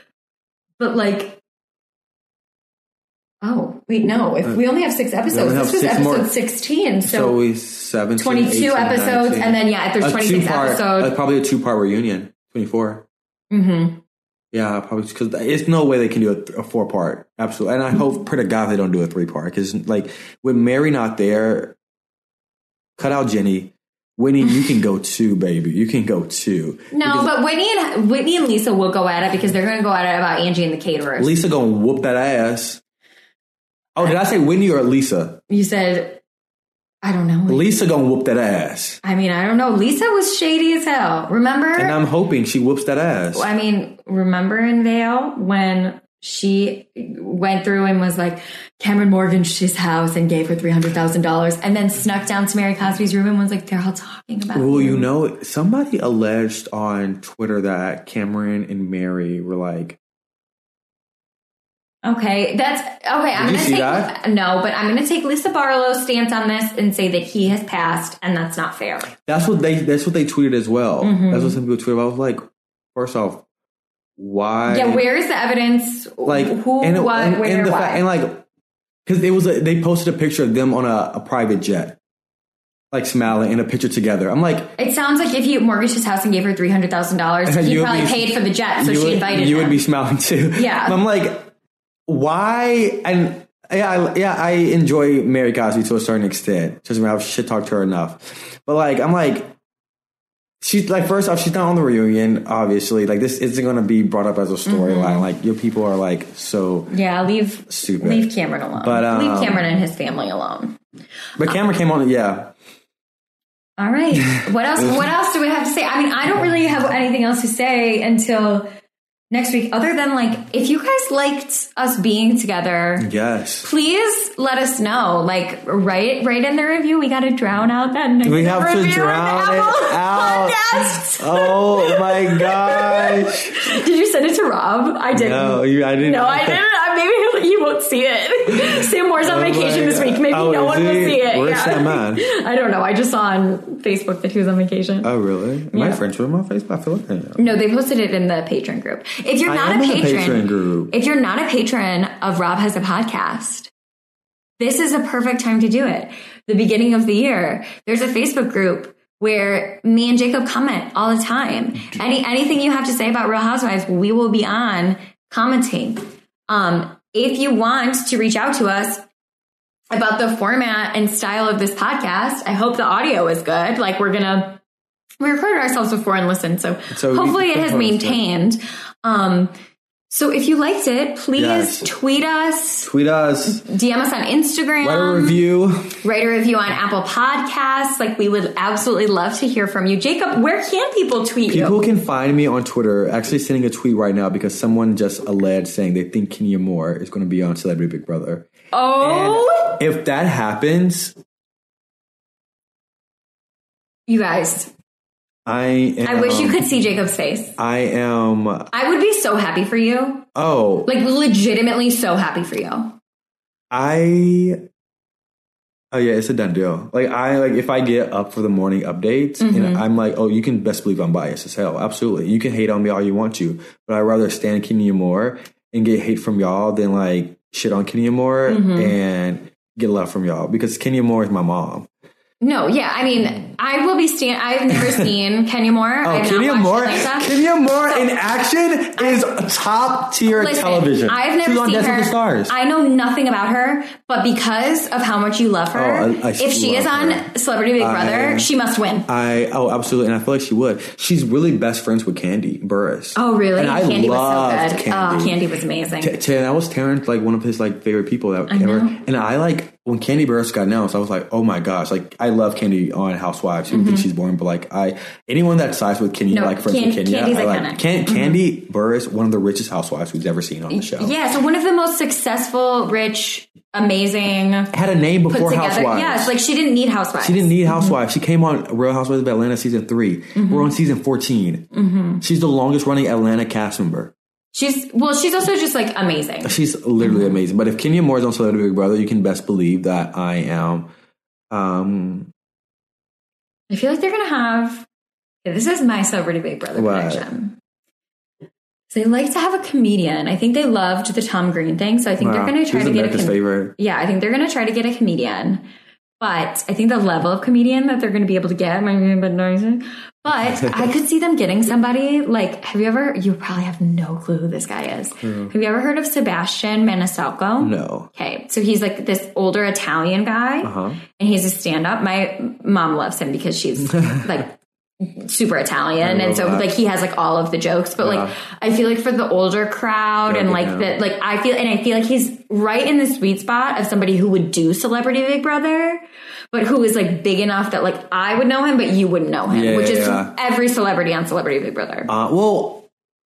But, like, oh, wait, no. If we only have six episodes, this was episode more, sixteen. So, so we seventeen, twenty-two eighteen, episodes. nineteen. And then, yeah, if there's a twenty-six episodes. Uh, probably a two-part reunion. twenty-four. Mm-hmm. Yeah, probably because there's no way they can do a, a four-part. Absolutely. And I hope, pray to God, they don't do a three-part. Because, like, with Mary not there, cut out Jenny. Whitney, you can go two, baby. You can go two. No, because but Whitney and Whitney and Lisa will go at it because they're going to go at it about Angie and the caterers. Lisa going to whoop that ass. Oh, did I say Whitney or Lisa? You said, I don't know. Lisa gonna whoop that ass. I mean, I don't know. Lisa was shady as hell. Remember? And I'm hoping she whoops that ass. I mean, remember in Vale when she went through and was like, Cameron mortgaged his house and gave her three hundred thousand dollars and then snuck down to Mary Cosby's room and was like, they're all talking about it. Well, you know, somebody alleged on Twitter that Cameron and Mary were like, Okay, that's okay. I'm Did gonna you see take that? no, but I'm gonna take Lisa Barlow's stance on this and say that he has passed, and that's not fair. That's what they. That's what they tweeted as well. Mm-hmm. That's what some people tweeted. I was like, first off, why? Yeah, where is the evidence? Like who, and, what, and, where, and the why? Fact, and like, because it was a, they posted a picture of them on a, a private jet, like smiling in a picture together. I'm like, it sounds like if he mortgaged his house and gave her three hundred thousand dollars, he probably be, paid for the jet, so she would, invited you him. would be smiling too. Yeah, but I'm like. Why? And yeah, I, yeah, I enjoy Mary Cosby to a certain extent. Just I've shit talked to her enough, but like, I'm like, she's like, first off, she's not on the reunion. Obviously, like this isn't going to be brought up as a storyline. Mm-hmm. Like your people are like so yeah, leave stupid. Leave Cameron alone. But um, leave Cameron and his family alone. But Cameron um, came on. Yeah. All right. What else? What else do we have to say? I mean, I don't really have anything else to say until next week, other than like, if you guys liked us being together, yes, please let us know. Like, write write in the review. We got to drown out that negative We have review to drown it out. Podcast. Oh my gosh! Did you send it to Rob? I didn't. No, you, I didn't. No, I didn't. I'm yeah, maybe he won't see it. Sam Moore's on oh vacation this week. Maybe oh, no one he? will see it. Where's yeah. Sam at? I don't know. I just saw on Facebook that he was on vacation. Oh, really? Am yeah. I friends with him on Facebook? I feel like I am. No, they posted it in the patron group. If you're not I am a patron, patron group. if you're not a patron of Rob Has a Podcast, this is a perfect time to do it. The beginning of the year, there's a Facebook group where me and Jacob comment all the time. Any anything you have to say about Real Housewives, we will be on commenting. Um, if you want to reach out to us about the format and style of this podcast, I hope the audio is good. Like we're gonna we recorded ourselves before and listened, so, so hopefully it has maintained. Um, So if you liked it, please yes. tweet us. Tweet us. D M us on Instagram. Write a review. Write a review on Apple Podcasts. Like, we would absolutely love to hear from you. Jacob, where can people tweet people you? People can find me on Twitter. Actually sending a tweet right now because someone just alleged saying they think Kenya Moore is going to be on Celebrity Big Brother. Oh. And if that happens. You guys. I am, I wish you could see Jacob's face. I am. I would be so happy for you. Oh. Like, legitimately so happy for you. I. Oh, yeah, it's a done deal. Like, I, like, if I get up for the morning updates, mm-hmm. and I'm like, oh, you can best believe I'm biased as hell. Absolutely. You can hate on me all you want to, but I'd rather stand Kenya Moore and get hate from y'all than, like, shit on Kenya Moore mm-hmm. and get love from y'all because Kenya Moore is my mom. No, yeah, I mean, I will be stand. I've never seen Kenya Moore. Oh, I've Kenya Moore! Kenya Moore so, in action is top tier listen, television. I've never She's on seen Dance her. With the Stars. I know nothing about her, but because of how much you love her, oh, I, I if she is on her. Celebrity Big Brother, I, she must win. I oh, absolutely, and I feel like she would. She's really best friends with Candy Burris. Oh, really? And I Candy loved was so good. Candy. Oh, Candy was amazing. T- T- and that was Terrence, like one of his like favorite people that I ever. know. And I like when Candy Burris got announced, I was like, oh my gosh, like I love Candy on Housewives. People mm-hmm. think she's boring, but like I, anyone that sides with Kenya, no, like friends Can- with Kenya, Candy's I like iconic. Can- mm-hmm. Candy Burris, one of the richest housewives we've ever seen on the show. Yeah, so one of the most successful, rich, amazing, had a name before put together. Housewives. Yes, like she didn't need Housewives. She didn't need Housewives. Mm-hmm. She came on Real Housewives of Atlanta season three. Mm-hmm. We're on season fourteen. Mm-hmm. She's the longest running Atlanta cast member. She's well, she's also just like amazing. She's literally mm-hmm. amazing. But if Kenya Moore is on Celebrity Big Brother, you can best believe that I am. Um, I feel like they're gonna have. Yeah, this is my Celebrity Big Brother what? prediction. So they like to have a comedian. I think they loved the Tom Green thing, so I think wow. they're going to try Who's to get America's a com- favorite. Yeah, I think they're going to try to get a comedian. But I think the level of comedian that they're going to be able to get might be a bit noisy. But I could see them getting somebody like, have you ever, you probably have no clue who this guy is. Mm. Have you ever heard of Sebastian Maniscalco? No. Okay. So he's like this older Italian guy uh-huh. and he's a stand-up. My mom loves him because she's like super Italian. And so that. like he has like all of the jokes, but yeah. like I feel like for the older crowd and like that, like I feel, and I feel like he's right in the sweet spot of somebody who would do Celebrity Big Brother, but who is like big enough that like I would know him, but you wouldn't know him, yeah, which is yeah. every celebrity on Celebrity Big Brother. Uh, well,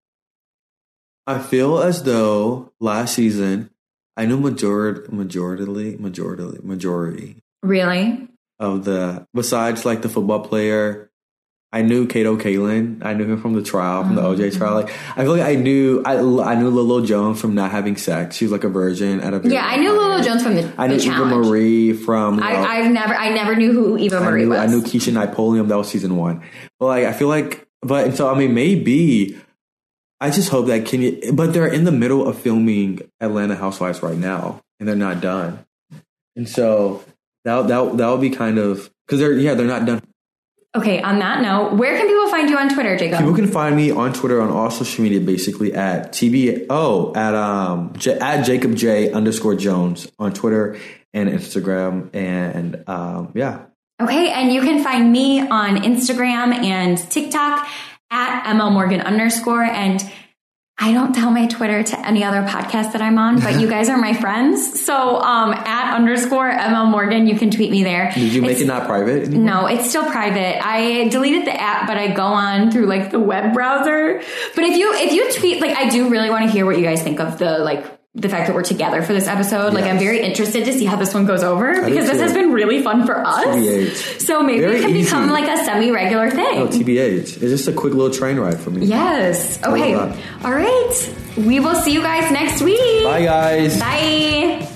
I feel as though last season I knew majority, majority, majority, majority. Really? Of the, besides like the football player, I knew Kato Kaelin. I knew him from the trial, from the O J trial. Like I feel like I knew I, I knew Lilo Jones from not having sex. She was like a virgin at a very yeah. I knew Lilo Jones from the I knew the Eva challenge. Marie from. I, know, I've never I never knew who Eva Marie I knew, was. I knew Keisha Napoleon. That was season one. But like I feel like, but and so I mean maybe. I just hope that Kenya, but they're in the middle of filming Atlanta Housewives right now, and they're not done. And so that that that would be kind of because they're yeah they're not done. Okay, on that note, where can people find you on Twitter, Jacob? People can find me on Twitter on all social media, basically at T B O at um J, at Jacob J underscore Jones on Twitter and Instagram, and um yeah. Okay, and you can find me on Instagram and TikTok at M L Morgan underscore, and I don't tell my Twitter to any other podcast that I'm on, but you guys are my friends. So um, at underscore M L Morgan, you can tweet me there. Did you make it's, it not private anymore? No, it's still private. I deleted the app, but I go on through like the web browser. But if you if you tweet, like I do really want to hear what you guys think of the like the fact that we're together for this episode. Like, Yes. I'm very interested to see how this one goes over do because this too. has been really fun for us. T B H. So maybe Very it can easy. become like a semi-regular thing. Oh, T B H. It's just a quick little train ride for me. Yes. I love Okay. that. All right. We will see you guys next week. Bye, guys. Bye.